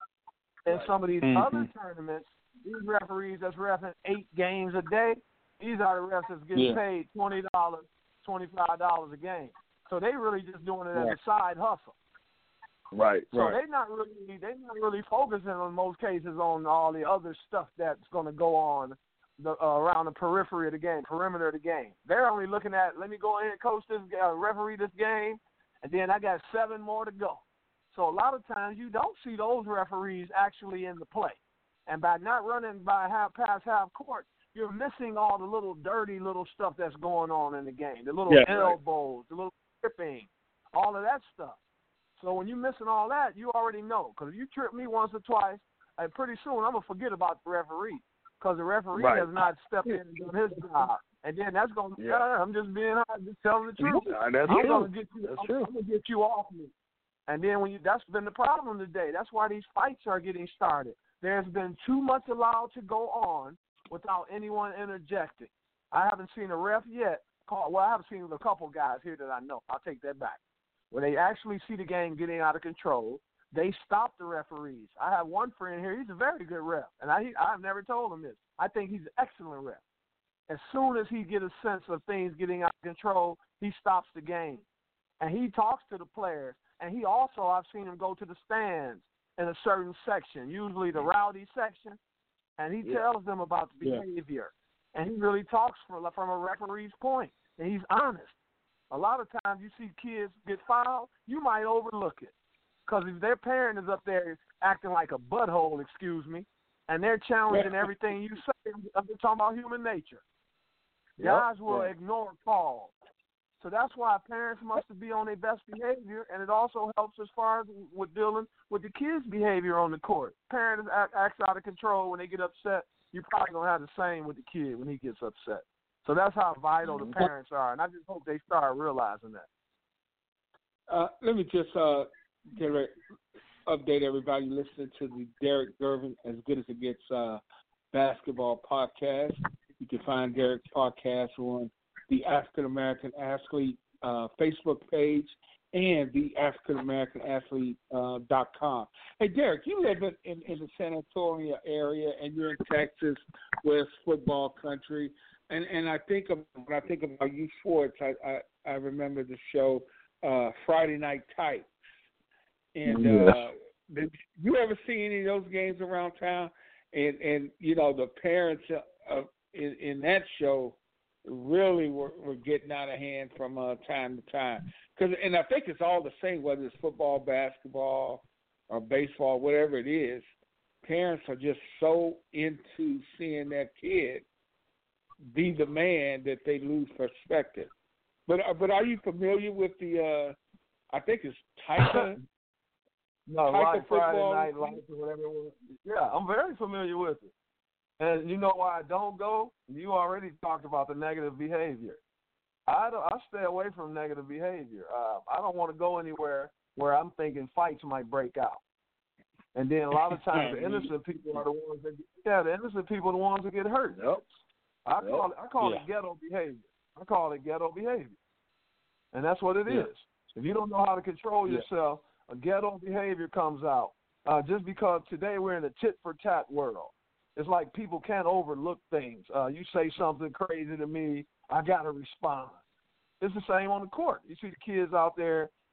S4: In some of these
S3: Mm-hmm.
S4: other tournaments, these referees that's reffing eight games a day, these are the refs that's getting
S2: Yeah.
S4: paid twenty dollars, twenty-five dollars a game. So they really just doing it as
S2: Right.
S4: a side hustle.
S3: Right.
S4: So
S2: Right.
S4: they're not really they're not really focusing in most cases on all the other stuff that's going to go on the uh, around the periphery of the game, perimeter of the game. They're only looking at, let me go in and coach this, uh, referee this game, and then I got seven more to go. So a lot of times you don't see those referees actually in the play. And by not running by half past half court, you're missing all the little dirty little stuff that's going on in the game, the little
S2: Yeah, right.
S4: elbows, the little tripping, all of that stuff. So when you're missing all that, you already know. Because if you trip me once or twice, uh, pretty soon I'm going to forget about the referee. Because the referee
S3: Right.
S4: has not stepped in and done his job. And then that's going to be,
S3: Yeah.
S4: uh, I'm just being honest, just telling the truth.
S3: Yeah, that's
S4: I'm
S3: true.
S4: going to get you,
S3: That's
S4: I'm,
S3: true.
S4: I'm going to get you off me. And then when you, that's been the problem today. That's why these fights are getting started. There's been too much allowed to go on without anyone interjecting. I haven't seen a ref yet call. Well, I haven't seen a couple guys here that I know. I'll take that back. When they actually see the game getting out of control, they stop the referees. I have one friend here. He's a very good ref, and I, I've never told him this. I think he's an excellent ref. As soon as he gets a sense of things getting out of control, he stops the game. And he talks to the players. And he also, I've seen him go to the stands in a certain section, usually the rowdy section, and he
S3: Yeah.
S4: tells them about the
S2: Yeah.
S4: behavior. And he really talks from, from a referee's point, and he's honest. A lot of times you see kids get fouled, you might overlook it. Because if their parent is up there acting like a butthole, excuse me, and they're challenging everything you say, I'm talking about human nature.
S3: Yep.
S4: Guys will
S3: Yeah.
S4: ignore calls. So that's why parents must be on their best behavior, and it also helps as far as with dealing with the kids' behavior on the court. Parents act, act out of control when they get upset. You're probably going to have the same with the kid when he gets upset. So that's how vital the parents are, and I just hope they start realizing that.
S2: Uh, let me just uh, get a, update everybody listening to the Derek Gervin As Good As It Gets uh, basketball podcast. You can find Derek's podcast on the African American Athlete uh, Facebook page and the African American Athlete uh, dot com. Hey, Derek, you live in, in, in the San Antonio area, and you're in Texas, where it's football country. And and I think of, when I think about youth sports, I, I, I remember the show uh, Friday Night Tights. And
S3: Yes.
S2: uh, did you ever see any of those games around town? And and you know the parents uh, in, in that show really were, were getting out of hand from uh, time to time. Cause, and I think it's all the same, whether it's football, basketball, or baseball, whatever it is. Parents are just so into seeing that kid be the man that they lose perspective. But uh, but are you familiar with the? Uh, I think it's Tiger.
S4: No,
S2: Type
S4: like
S2: of
S4: Friday
S2: football.
S4: Night Lights or whatever it was. Yeah, I'm very familiar with it. And you know why I don't go? You already talked about the negative behavior. I don't, I stay away from negative behavior. Uh, I don't want to go anywhere where I'm thinking fights might break out. And then a lot of times the innocent people are the ones that get, yeah, the innocent people are the ones that get hurt.
S3: Yep.
S4: I call it I call
S2: Yeah.
S4: it ghetto behavior. I call it ghetto behavior. And that's what it
S2: Yeah.
S4: is. If you don't know how to control
S2: Yeah.
S4: yourself, a ghetto behavior comes out. Uh, just because today we're in a tit-for-tat world. It's like people can't overlook things. Uh, you say something crazy to me, I got to respond. It's the same on the court. You see the kids out there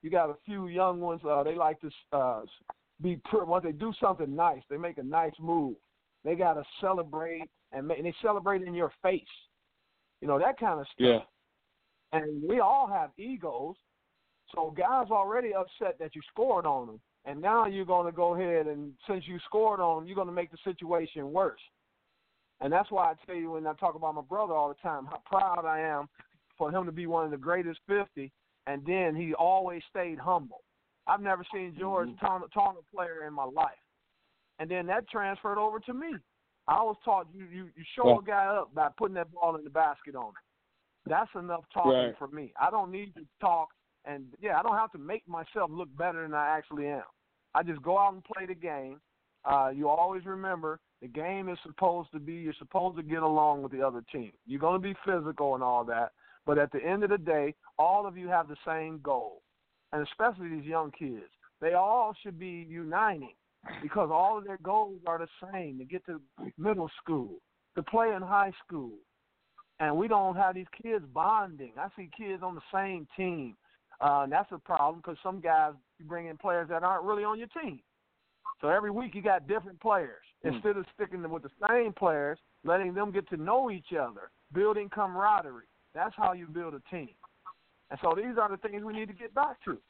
S4: you got a few young ones. Uh, they like to uh, be pr- once they do something nice, they make a nice move. They got to celebrate, and, ma- and they celebrate in your face. You know, that kind of stuff.
S2: Yeah.
S4: And we all have egos, so guys already upset that you scored on them, and now you're going to go ahead and since you scored on them, you're going to make the situation worse. And that's why I tell you when I talk about my brother all the time, how proud I am for him to be one of the greatest fifty, and then he always stayed humble. I've never seen George mm-hmm. taunting a player in my life. And then that transferred over to me. I was taught you, you, you show yeah. a guy up by putting that ball in the basket on him. That's enough talking
S2: right.
S4: for me. I don't need to talk, and, yeah, I don't have to make myself look better than I actually am. I just go out and play the game. Uh, you always remember the game is supposed to be you're supposed to get along with the other team. You're going to be physical and all that, but at the end of the day, all of you have the same goal, and especially these young kids. They all should be uniting because all of their goals are the same, to get to middle school, to play in high school. And we don't have these kids bonding. I see kids on the same team. Uh, and that's a problem because some guys, you bring in players that aren't really on your team. So every week you got different players. Mm. Instead of sticking with the same players, letting them get to know each other, building camaraderie. That's how you build a team. And so these are the things we need to get back to.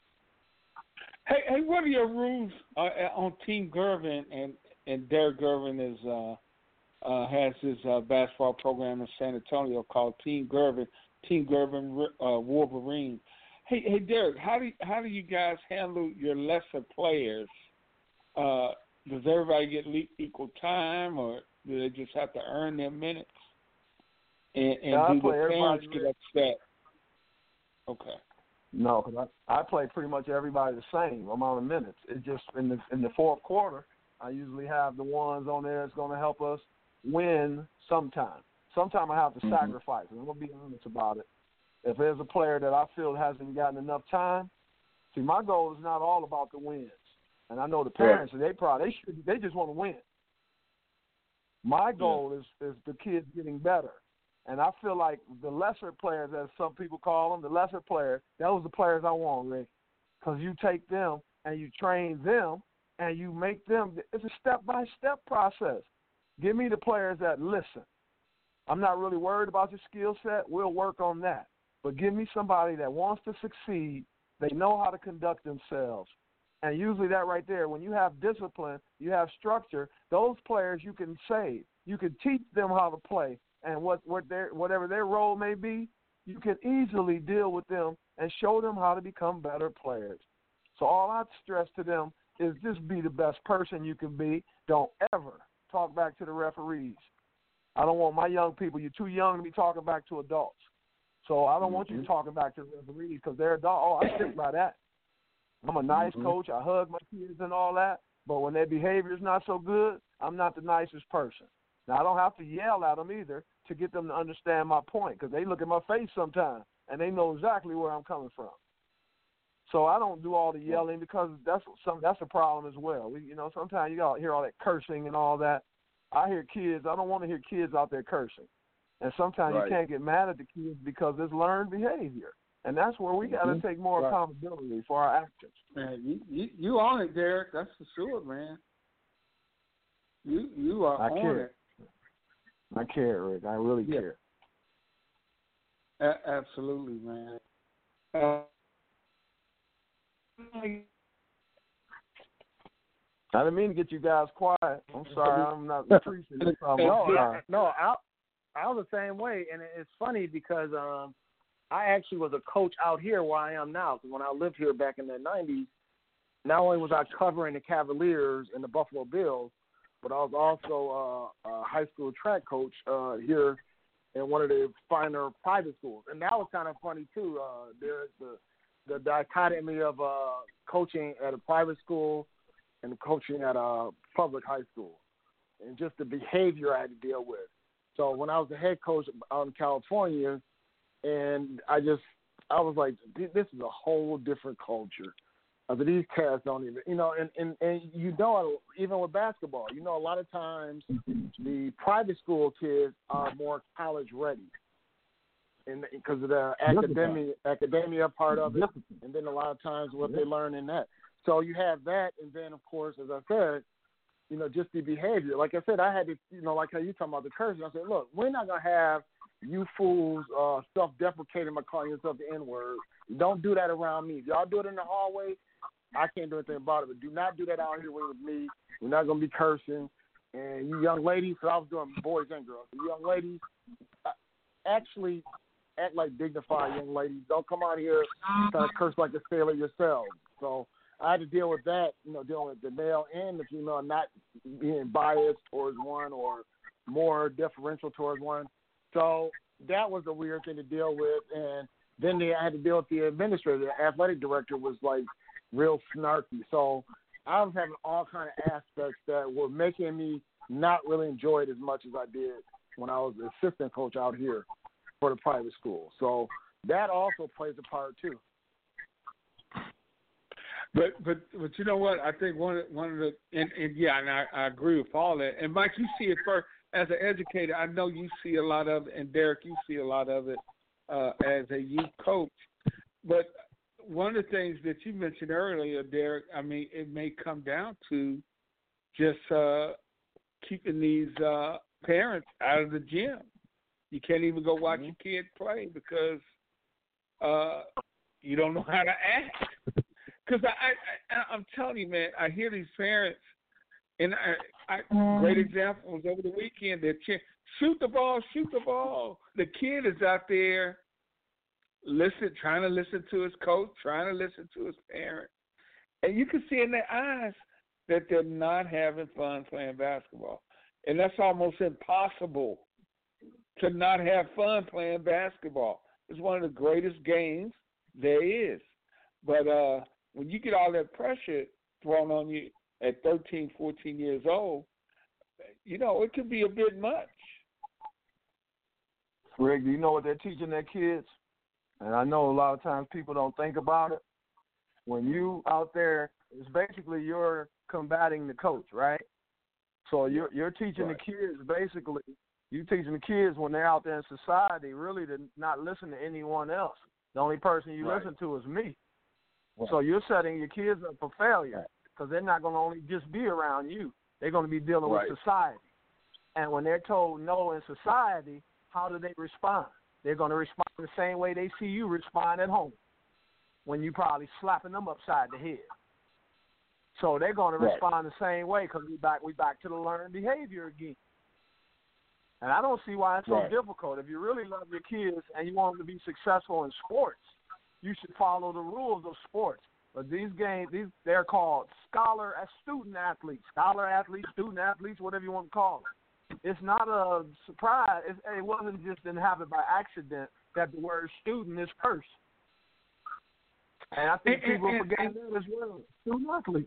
S2: Hey, hey, what are your rules uh, on Team Gervin? And, and Derek Gervin is uh, uh, has his uh, basketball program in San Antonio called Team Gervin, Team Gervin uh, Wolverine. Hey, hey, Derek, how do you, how do you guys handle your lesser players? Uh, does everybody get equal time, or do they just have to earn their minutes? And, and
S4: yeah,
S2: do the parents get upset? Okay.
S4: No, because I, I play pretty much everybody the same amount of minutes. It's just in the in the fourth quarter, I usually have the ones on there that's going to help us win sometime. Sometimes I have to mm-hmm. sacrifice, and I'm going to be honest about it. If there's a player that I feel hasn't gotten enough time, see, my goal is not all about the wins. And I know the parents, yeah. they probably they should they just want to win. My goal yeah. is is the kids getting better. And I feel like the lesser players, as some people call them, the lesser players, those are the players I want, Rick. Because you take them and you train them and you make them – it's a step-by-step process. Give me the players that listen. I'm not really worried about your skill set. We'll work on that. But give me somebody that wants to succeed. They know how to conduct themselves. And usually that right there, when you have discipline, you have structure, those players you can save. You can teach them how to play. And what, what their, whatever their role may be, you can easily deal with them and show them how to become better players. So all I stress to them is just be the best person you can be. Don't ever talk back to the referees. I don't want my young people, you're too young to be talking back to adults. So I don't mm-hmm. want you talking back to the referees because they're adults. Oh, I stick by that. I'm a nice mm-hmm. coach. I hug my kids and all that. But when their behavior is not so good, I'm not the nicest person. Now, I don't have to yell at them either to get them to understand my point because they look at my face sometimes and they know exactly where I'm coming from. So I don't do all the yelling because that's some that's a problem as well. We, you know, sometimes you got to hear all that cursing and all that. I hear kids. I don't want to hear kids out there cursing. And sometimes right. you can't get mad at the kids because it's learned behavior. And that's where we got to mm-hmm. take more right. accountability for our actions.
S2: Man, you, you, you on it, Derek. That's for sure, man. You you are
S4: I
S2: on
S4: care.
S2: it.
S4: I care, Rick. I really
S2: yeah.
S4: care.
S2: A- absolutely, man. Uh,
S4: I didn't mean to get you guys quiet. I'm sorry. I'm not appreciating this.
S3: no, no, no. I, I was the same way, and it's funny because um, I actually was a coach out here where I am now. Because when I lived here back in the nineties, not only was I covering the Cavaliers and the Buffalo Bills, but I was also uh, a high school track coach uh, here in one of the finer private schools. And that was kind of funny, too. Uh, there's the, the dichotomy of uh, coaching at a private school and coaching at a public high school and just the behavior I had to deal with. So when I was the head coach out in California, and I just – I was like, this is a whole different culture. Uh, but these cats don't even, you know, and, and, and you know, even with basketball, you know, a lot of times the private school kids are more college ready. and because of the academia academia part of it, and then a lot of times what they learn in that. So you have that, and then of course, as I said, you know, just the behavior. Like I said, I had to, you know, like how you talking about the cursing. I said, look, we're not gonna have you fools uh, self-deprecating by calling yourself the N-word. Don't do that around me. If y'all do it in the hallway, I can't do anything about it. But do not do that out here with me. We're not gonna be cursing. And you young ladies, so I was doing boys and girls. You young ladies, actually act like dignified young ladies. Don't come out here trying to curse like a sailor yourselves. So I had to deal with that, you know, dealing with the male and the female, not being biased towards one or more deferential towards one. So that was a weird thing to deal with. And then they, I had to deal with the administrator. The athletic director was, like, real snarky. So I was having all kind of aspects that were making me not really enjoy it as much as I did when I was the assistant coach out here for the private school. So that also plays a part too.
S2: But but but you know what? I think one of, one of the and, and yeah, and I, I agree with all that. And Mike, you see it first as an educator. I know you see a lot of it, and Derek, you see a lot of it uh, as a youth coach. But one of the things that you mentioned earlier, Derek, I mean, it may come down to just uh, keeping these uh, parents out of the gym. You can't even go watch mm-hmm. your kid play because uh, you don't know how to act. Because I, I, I'm telling you, man, I hear these parents, and I, I, great example was over the weekend. They're cheering, shoot the ball, shoot the ball. The kid is out there listen, trying to listen to his coach, trying to listen to his parent. And you can see in their eyes that they're not having fun playing basketball. And that's almost impossible to not have fun playing basketball. It's one of the greatest games there is. But uh, when you get all that pressure thrown on you at thirteen, fourteen years old, you know, it can be a bit much.
S4: Rick, do you know what they're teaching their kids? And I know a lot of times people don't think about it. When you out there, it's basically you're combating the coach, right? So you're you're teaching right. the kids basically. You teaching the kids when they're out there in society really to not listen to anyone else. The only person you right. listen to is me. Right. So you're setting your kids up for failure because they're not going to only just be around you. They're going to be dealing right. with society. And when they're told no in society, how do they respond? They're going to respond the same way they see you respond at home when you probably slapping them upside the head. So they're going to respond right. the same way because we back we back to the learned behavior again. And I don't see why it's so right. difficult. If you really love your kids and you want them to be successful in sports, you should follow the rules of sports. But these games, these they're called scholar as student athletes, scholar athletes, student athletes, whatever you want to call it. It's not a surprise. It's, it wasn't just didn't happen by accident that the word student is cursed. And I think and, people and, forget and, that as well. Student athlete.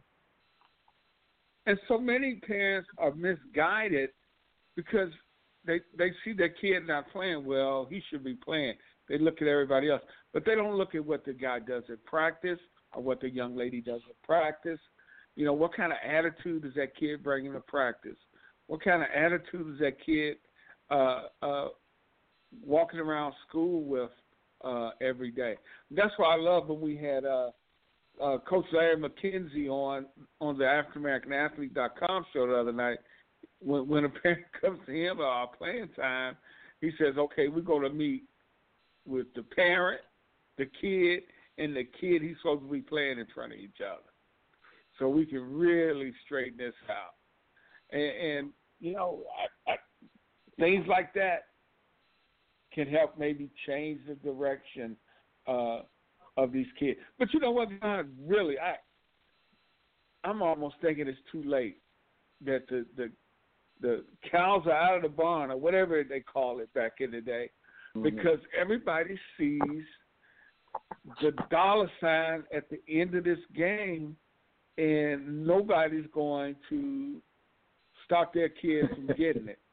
S2: And so many parents are misguided because they they see their kid not playing well. He should be playing. They look at everybody else, but they don't look at what the guy does at practice or what the young lady does at practice. You know, what kind of attitude does that kid bring into practice? What kind of attitude is that kid uh, uh, walking around school with uh, every day? That's why I love when we had uh, uh, Coach Larry McKenzie on on the African American Athlete dot com show the other night. When, when a parent comes to him about playing time, he says, okay, we're going to meet with the parent, the kid, and the kid he's supposed to be playing in front of each other. So we can really straighten this out. And, and you know, I, I, things like that can help maybe change the direction uh, of these kids. But you know what, John, really, I, I'm almost thinking it's too late that the, the the cows are out of the barn or whatever they call it back in the day, mm-hmm. because everybody sees the dollar sign at the end of this game, and nobody's going to stop their kids from getting it.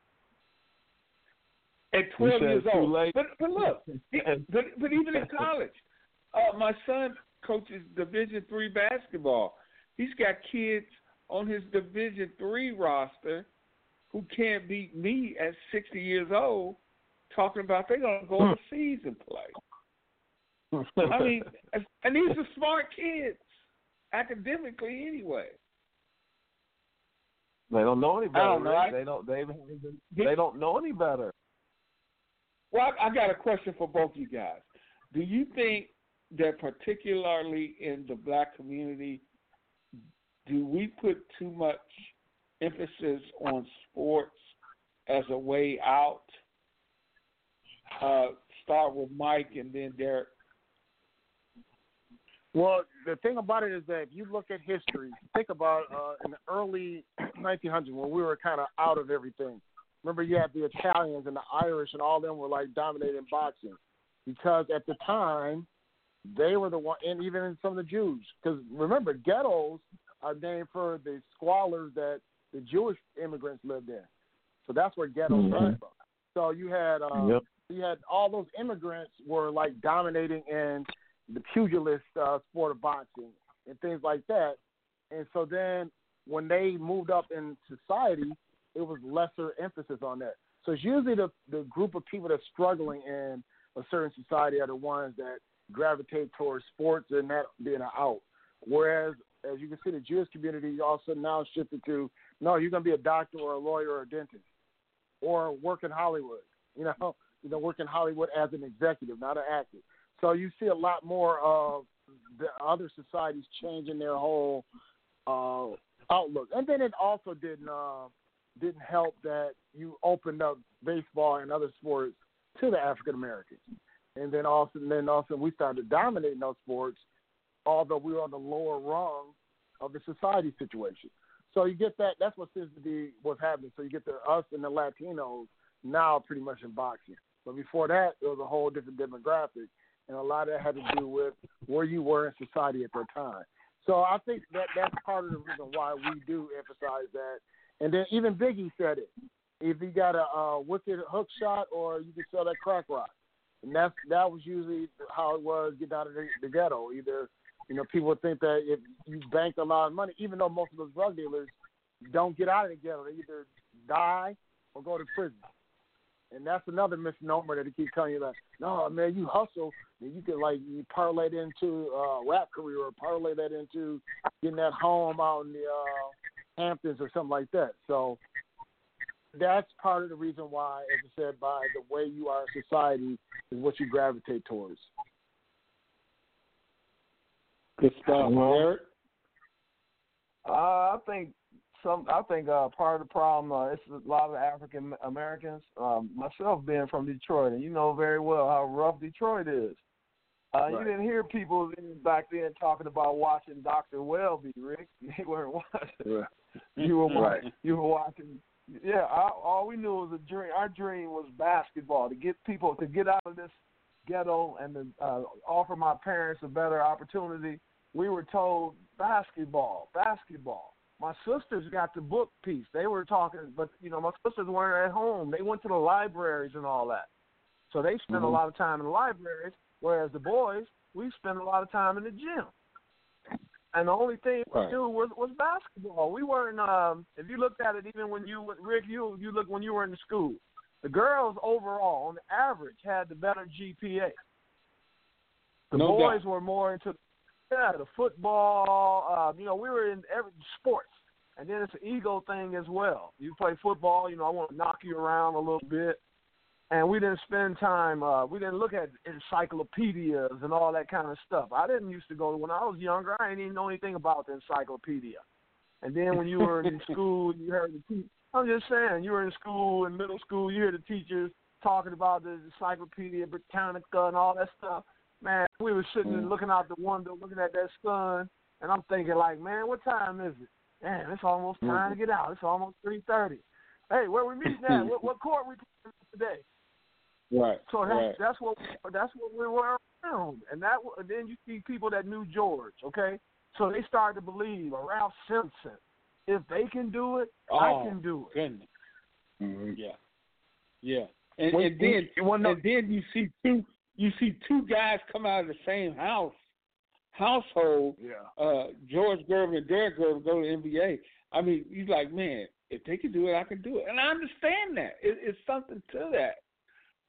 S2: At twelve years old. But, but look, but, but even in college, uh, my son coaches Division three basketball. He's got kids on his Division three roster who can't beat me at sixty years old talking about they're going to go overseas and play. I mean, and these are smart kids, academically anyway.
S5: They don't know any better.
S2: I don't know. I,
S5: they don't. They they don't know any better.
S2: Well, I, I got a question for both you guys. Do you think that particularly in the black community, do we put too much emphasis on sports as a way out? Uh, start with Mike and then Derek.
S3: Well, the thing about it is that if you look at history, think about uh, in the early nineteen hundreds when we were kind of out of everything. Remember, you had the Italians and the Irish and all of them were like dominating boxing because at the time they were the one, and even in some of the Jews. Because remember, ghettos are named for the squalors that the Jewish immigrants lived in. So that's where ghettos mm-hmm. came from. So you had uh, yep. you had all those immigrants were like dominating in the pugilist uh, sport of boxing and things like that. And so then when they moved up in society, it was lesser emphasis on that. So it's usually the, the group of people that's struggling in a certain society are the ones that gravitate towards sports and that being an out. Whereas, as you can see, the Jewish community also now shifted to, no, you're going to be a doctor or a lawyer or a dentist or work in Hollywood, you know, you know, work in Hollywood as an executive, not an actor. So you see a lot more of the other societies changing their whole uh, outlook. And then it also didn't uh, didn't help that you opened up baseball and other sports to the African Americans. And then also, and then also we started dominating those sports, although we were on the lower rung of the society situation. So you get that. That's what seems to be what's happening. So you get the us and the Latinos now pretty much in boxing. But before that, it was a whole different demographic. And a lot of that had to do with where you were in society at that time. So I think that that's part of the reason why we do emphasize that. And then even Biggie said it. If you got a uh, wicked hook shot or you can sell that crack rock. And that's, that was usually how it was getting out of the, the ghetto. Either, you know, people would think that if you banked a lot of money, even though most of those drug dealers don't get out of the ghetto, they either die or go to prison. And that's another misnomer that they keep telling you that, no, man, you hustle, and you can, like, you parlay it into a rap career or parlay that into getting that home out in the uh, Hamptons or something like that. So that's part of the reason why, as I said, by the way you are in society is what you gravitate towards.
S2: Good stuff.
S5: Well,
S2: Eric?
S5: Uh, I think some. I think uh, part of the problem uh, it's a lot of African Americans. Um, myself being from Detroit, and you know very well how rough Detroit is. Uh, right. You didn't hear people back then talking about watching Doctor Welby, Rick. They weren't watching. Right. You were watching. Right. You were watching. Yeah, I, all we knew was a dream. Our dream was basketball, to get people to get out of this ghetto and to uh, offer my parents a better opportunity. We were told basketball, basketball. My sisters got the book piece. They were talking, but, you know, my sisters weren't at home. They went to the libraries and all that. So they spent mm-hmm. a lot of time in the libraries, whereas the boys, we spent a lot of time in the gym. And the only thing right. we do was, was basketball. We weren't, um, if you looked at it, even when you, Rick, you you look when you were in the school, the girls overall, on the average, had the better G P A. The no boys doubt. were more into yeah, the football. Uh, you know, we were in every sports. And then it's an ego thing as well. You play football, you know, I want to knock you around a little bit. And we didn't spend time, uh, we didn't look at encyclopedias and all that kind of stuff. I didn't used to go, when I was younger, I didn't even know anything about the encyclopedia. And then when you were in school, you heard the teacher. I'm just saying, you were in school, in middle school, you hear the teachers talking about the Encyclopedia Britannica and all that stuff. Man, we were sitting and looking out the window, looking at that sun, and I'm thinking like, man, what time is it? Man, it's almost time to get out. It's almost three thirty. Hey, where we meeting at? what, what court we playing today?
S2: Right.
S5: So that's,
S2: right.
S5: that's what that's what we were around, and that then you see people that knew George. Okay, so they started to believe, or Ralph Simpson, if they can do it,
S2: oh,
S5: I can do it.
S2: Goodness. Mm-hmm. Yeah, yeah, and, when, and then when, and then you see two you see two guys come out of the same house household.
S3: Yeah.
S2: Uh, George Gervin and Derek Gervin go to the N B A. I mean, you're like, man, if they can do it, I can do it, and I understand that. It, it's something to that.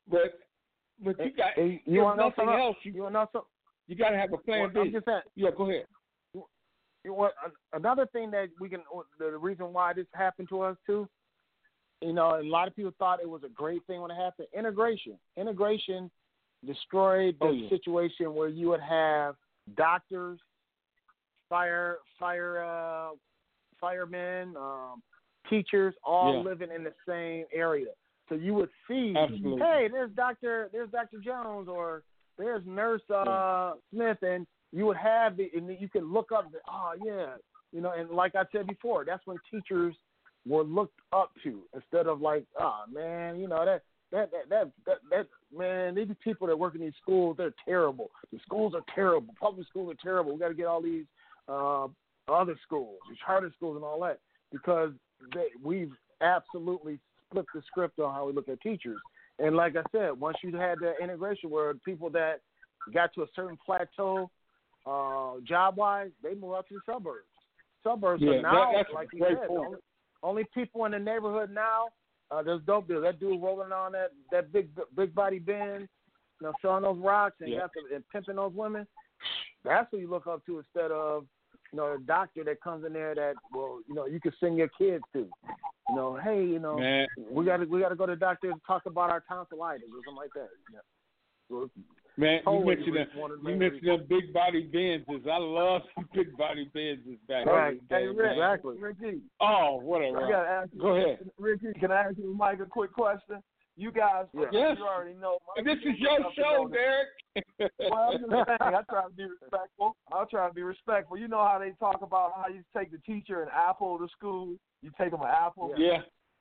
S2: but but you got
S3: and you
S2: if
S3: want to know
S2: nothing
S3: something
S2: else.
S3: You,
S2: You,
S3: want to know something?
S2: you got to have a plan
S3: Well,
S2: B.
S3: I'm just saying.
S2: Yeah, go ahead.
S3: You want, another thing that we can, the reason why this happened to us too, you know, and a lot of people thought it was a great thing when it happened. Integration, integration destroyed the
S2: Oh, yeah.
S3: situation where you would have doctors, fire, fire, uh, firemen, um, teachers, all
S2: Yeah.
S3: living in the same area. So you would see,
S2: Absolutely.
S3: hey, there's Doctor, there's Doctor Jones, or there's Nurse uh, Smith, and you would have the, and you could look up, the, oh yeah, you know, and like I said before, that's when teachers were looked up to instead of like, oh man, you know that that that that that, that man, these people that work in these schools, they're terrible. The schools are terrible. Public schools are terrible. We got to get all these uh, other schools, these charter schools, and all that because they, we've absolutely flipped the script on how we look at teachers. And like I said, once you had that integration where people that got to a certain plateau, uh, job-wise, they move out to the suburbs. Suburbs
S2: Yeah,
S3: are now,
S2: that, that's
S3: like
S2: a
S3: you
S2: great
S3: said, the
S2: point.
S3: only, only people in the neighborhood now, uh, there's dope deals. That dude rolling on that, that big big body Benz, you know, selling those rocks and,
S2: Yeah.
S3: got the, and pimping those women. That's what you look up to instead of, you know, a doctor that comes in there that, well, you know, you can send your kids to. You know, hey, you know,
S2: Man.
S3: we got to we got to go to the doctor and talk about our tonsillitis or something like that. Yeah. So,
S2: Man, you
S3: totally
S2: mentioned
S3: was
S2: them,
S3: one of the
S2: you
S3: main
S2: mentioned them big body Benzes. I love some big body Benzes back
S3: Right.
S2: in the day,
S5: Hey, Rick,
S2: man.
S3: Exactly.
S5: Ricky,
S2: Oh, what a
S5: I
S2: ride.
S5: gotta ask you,
S2: Go ahead.
S5: Ricky, can I ask you, Mike, a quick question? You guys,
S3: Yeah.
S2: Yes.
S5: you already know. Mike,
S2: This is your show, Derek.
S5: Well, I'm just saying, I try to be respectful. I'll try to be respectful. You know how they talk about how you take the teacher an apple to school? You take them an apple?
S2: Yeah.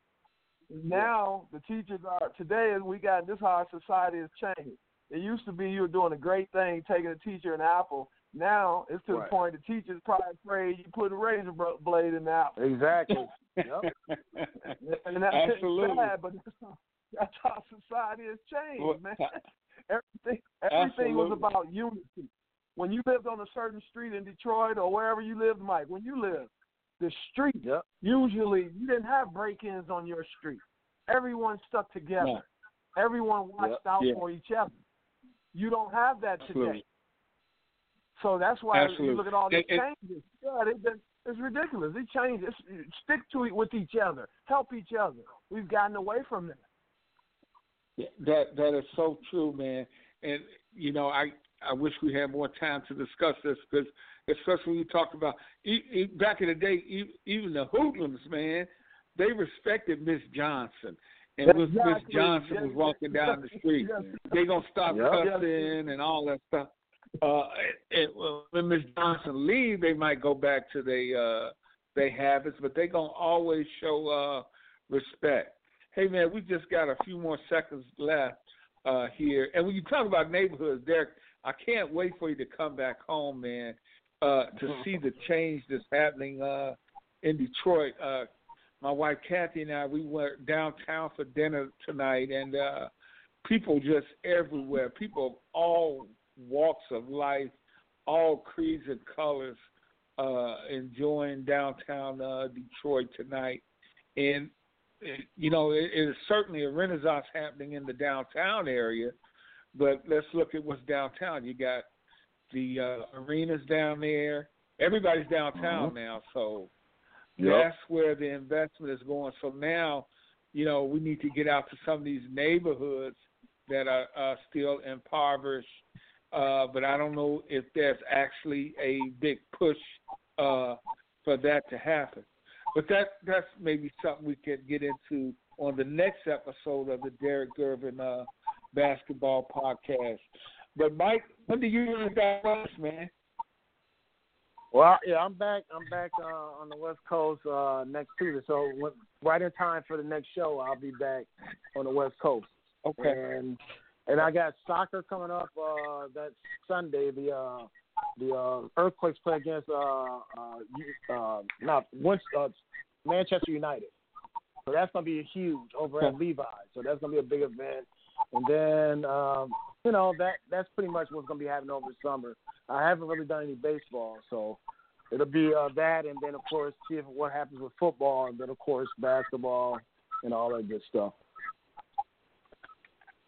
S5: Now, the teachers are, today, as we got, this is how our society has changed. It used to be you were doing a great thing, taking a teacher an apple. Now, it's to
S3: Right.
S5: the point the teacher's probably afraid you put a razor bro- blade in the apple.
S3: Exactly. Yep.
S5: And that's
S2: Absolutely.
S5: sad, but that's how, that's how society has changed,
S2: Well,
S5: man. Everything, everything was
S2: Absolutely.
S5: about unity. When you lived on a certain street in Detroit or wherever you lived, Mike, when you lived, the street,
S3: Yep.
S5: usually you didn't have break-ins on your street. Everyone stuck together.
S2: No.
S5: Everyone watched
S3: Yep.
S5: out
S2: Yeah.
S5: for each other. You don't have that today.
S2: Absolutely.
S5: So that's why
S2: Absolutely.
S5: you look at all these
S2: And- and-
S5: changes. Yeah, they, they, it's ridiculous. They change. It's, stick to it with each other. Help each other. We've gotten away from that.
S2: Yeah, that that is so true, man. And you know, I I wish we had more time to discuss this because, especially when you talk about e- e- back in the day, e- even the hoodlums, man, they respected Miss Johnson. And when Miss
S5: Exactly.
S2: Johnson
S5: Yes,
S2: was walking down the street,
S5: yes.
S2: they gonna stop
S3: Yep.
S2: cussing and all that stuff. Uh, and, and well, when Miss Johnson leave, they might go back to their uh, their habits, but they gonna always show uh, respect. Hey man, we just got a few more seconds left uh, here, and when you talk about neighborhoods, Derek, I can't wait for you to come back home, man, uh, to see the change that's happening uh, in Detroit. Uh, my wife Kathy and I, we went downtown for dinner tonight, and uh, people just everywhere, people of all walks of life, all creeds and colors, uh, enjoying downtown uh, Detroit tonight. And, you know, it, it is certainly a renaissance happening in the downtown area, but let's look at what's downtown. You got the uh, arenas down there. Everybody's downtown
S3: Mhm.
S2: now, so
S3: Yep.
S2: that's where the investment is going. So now, you know, we need to get out to some of these neighborhoods that are uh, still impoverished, uh, but I don't know if there's actually a big push uh, for that to happen. But that that's maybe something we can get into on the next episode of the Derek Gervin uh, Basketball Podcast. But Mike, when do you usually got us, man?
S3: Well, yeah, I'm back. I'm back uh, on the West Coast uh, next Tuesday. So when, right in time for the next show, I'll be back on the West Coast.
S2: Okay.
S3: And and I got soccer coming up uh, that Sunday. The uh, the uh, Earthquakes play against uh, uh, you- uh, not once uh, Manchester United. So that's gonna be huge over at Levi's. So that's gonna be a big event. And then um, you know that that's pretty much what's gonna be happening over the summer. I haven't really done any baseball, so it'll be uh, that, and then of course see if, what happens with football, and then of course basketball and all that good stuff.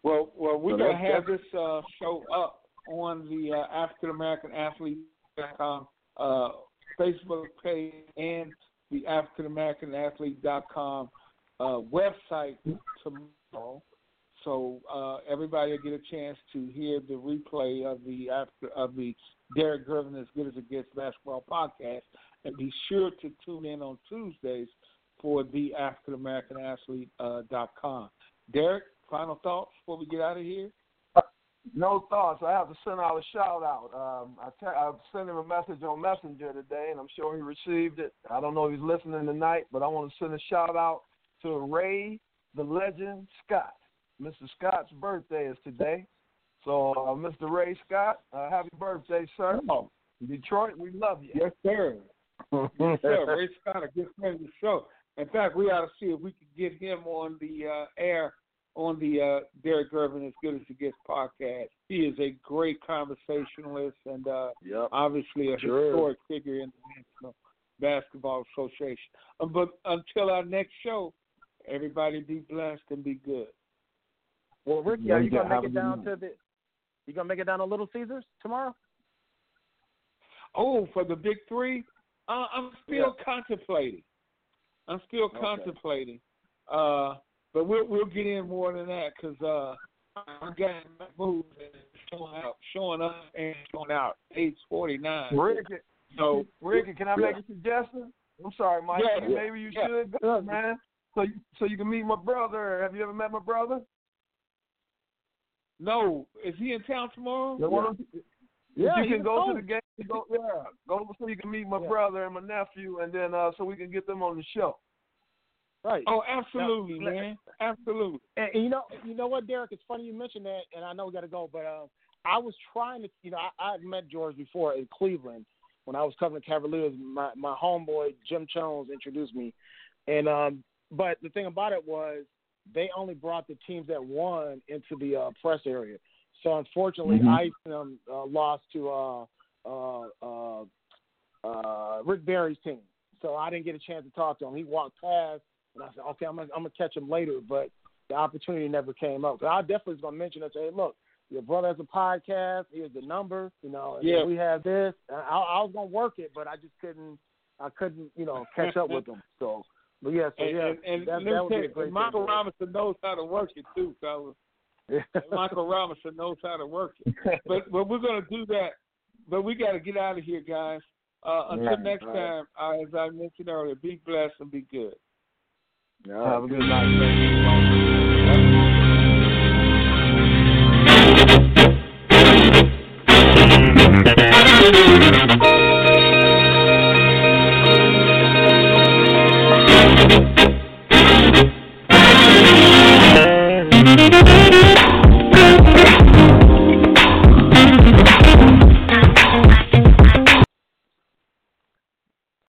S2: Well, well, we're
S3: So
S2: gonna
S3: that's-
S2: have this uh, show up on the uh, African American Athlete dot com uh, Facebook page and the African American Athlete dot com uh, website tomorrow. So uh, everybody will get a chance to hear the replay of the after of the Derek Gervin As Good as It Gets basketball podcast, and be sure to tune in on Tuesdays for the African American Athlete dot com. Derek, final thoughts before we get out of here?
S5: No thoughts. I have to send out a shout out. Um, I te- I sent him a message on Messenger today, and I'm sure he received it. I don't know if he's listening tonight, but I want to send a shout out to Ray the Legend Scott. Mister Scott's birthday is today. So, uh, Mister Ray Scott, uh, happy birthday, sir.
S2: Oh.
S5: Detroit, we love you.
S2: Yes, sir. Yes, sir. Ray Scott, a good friend of the show. In fact, we ought to see if we can get him on the uh, air on the uh, Derek Gervin As Good as It Gets podcast. He is a great conversationalist and uh,
S3: Yep.
S2: obviously a
S3: Sure.
S2: historic figure in the National Basketball Association. Um, but until our next show, everybody be blessed and be good.
S6: Well, Ricky,
S3: Yeah,
S6: are you
S3: you
S6: gonna
S3: got-
S6: make
S3: have
S6: it
S3: a
S6: down
S3: good
S6: to the? You gonna make it down to Little Caesars tomorrow?
S2: Oh, for the big three, uh, I'm still contemplating. I'm still
S3: Okay.
S2: contemplating. Uh, but we'll we'll get in more than that because uh, I got moved and showing out, showing up and showing out. Age forty-nine.
S5: Ricky,
S2: So
S5: Ricky, can I make a suggestion? I'm sorry, Mike.
S2: Yeah, yeah,
S5: Maybe you
S2: yeah.
S5: should go, man. So you, so you can meet my brother. Have you ever met my brother?
S2: no, is he in town tomorrow?
S5: The one-
S6: Yeah,
S5: you
S6: he's
S5: can
S6: a
S5: go
S6: coach.
S5: to the game. Go, yeah, go so you can meet my
S6: Yeah.
S5: brother and my nephew, and then uh, so we can get them on the show.
S6: Right.
S2: Oh, absolutely,
S6: Now,
S2: man. Absolutely.
S6: And, and you know, you know what, Derek? It's funny you mentioned that, and I know we got to go, but uh, I was trying to, you know, I, I met George before in Cleveland when I was covering Cavaliers. My my homeboy Jim Jones introduced me, and um, but the thing about it was they only brought the teams that won into the uh, press area. So unfortunately,
S3: Mhm.
S6: I um, uh, lost to uh, uh, uh, uh, Rick Barry's team, so I didn't get a chance to talk to him. He walked past. And I said, okay, I'm gonna, I'm gonna catch him later, but the opportunity never came up. So I definitely was gonna mention it. Say, hey, look, your brother has a podcast. Here's the number. You know, and
S2: Yeah.
S6: we have this. I, I was gonna work it, but I just couldn't. I couldn't, you know, catch up with him. So, but yeah, so
S2: And,
S6: yeah,
S2: and, and
S6: that,
S2: let me
S6: that would
S2: tell
S6: be a
S2: you,
S6: great
S2: Michael
S6: thing.
S2: Robinson knows how to work it too, fellas. Michael Robinson knows how to work it. But but we're gonna do that. But we got to get out of here, guys. Uh, until
S3: Right,
S2: next
S3: right.
S2: time, uh, as I mentioned earlier, be blessed and be good.
S5: Have a good night. Thank you.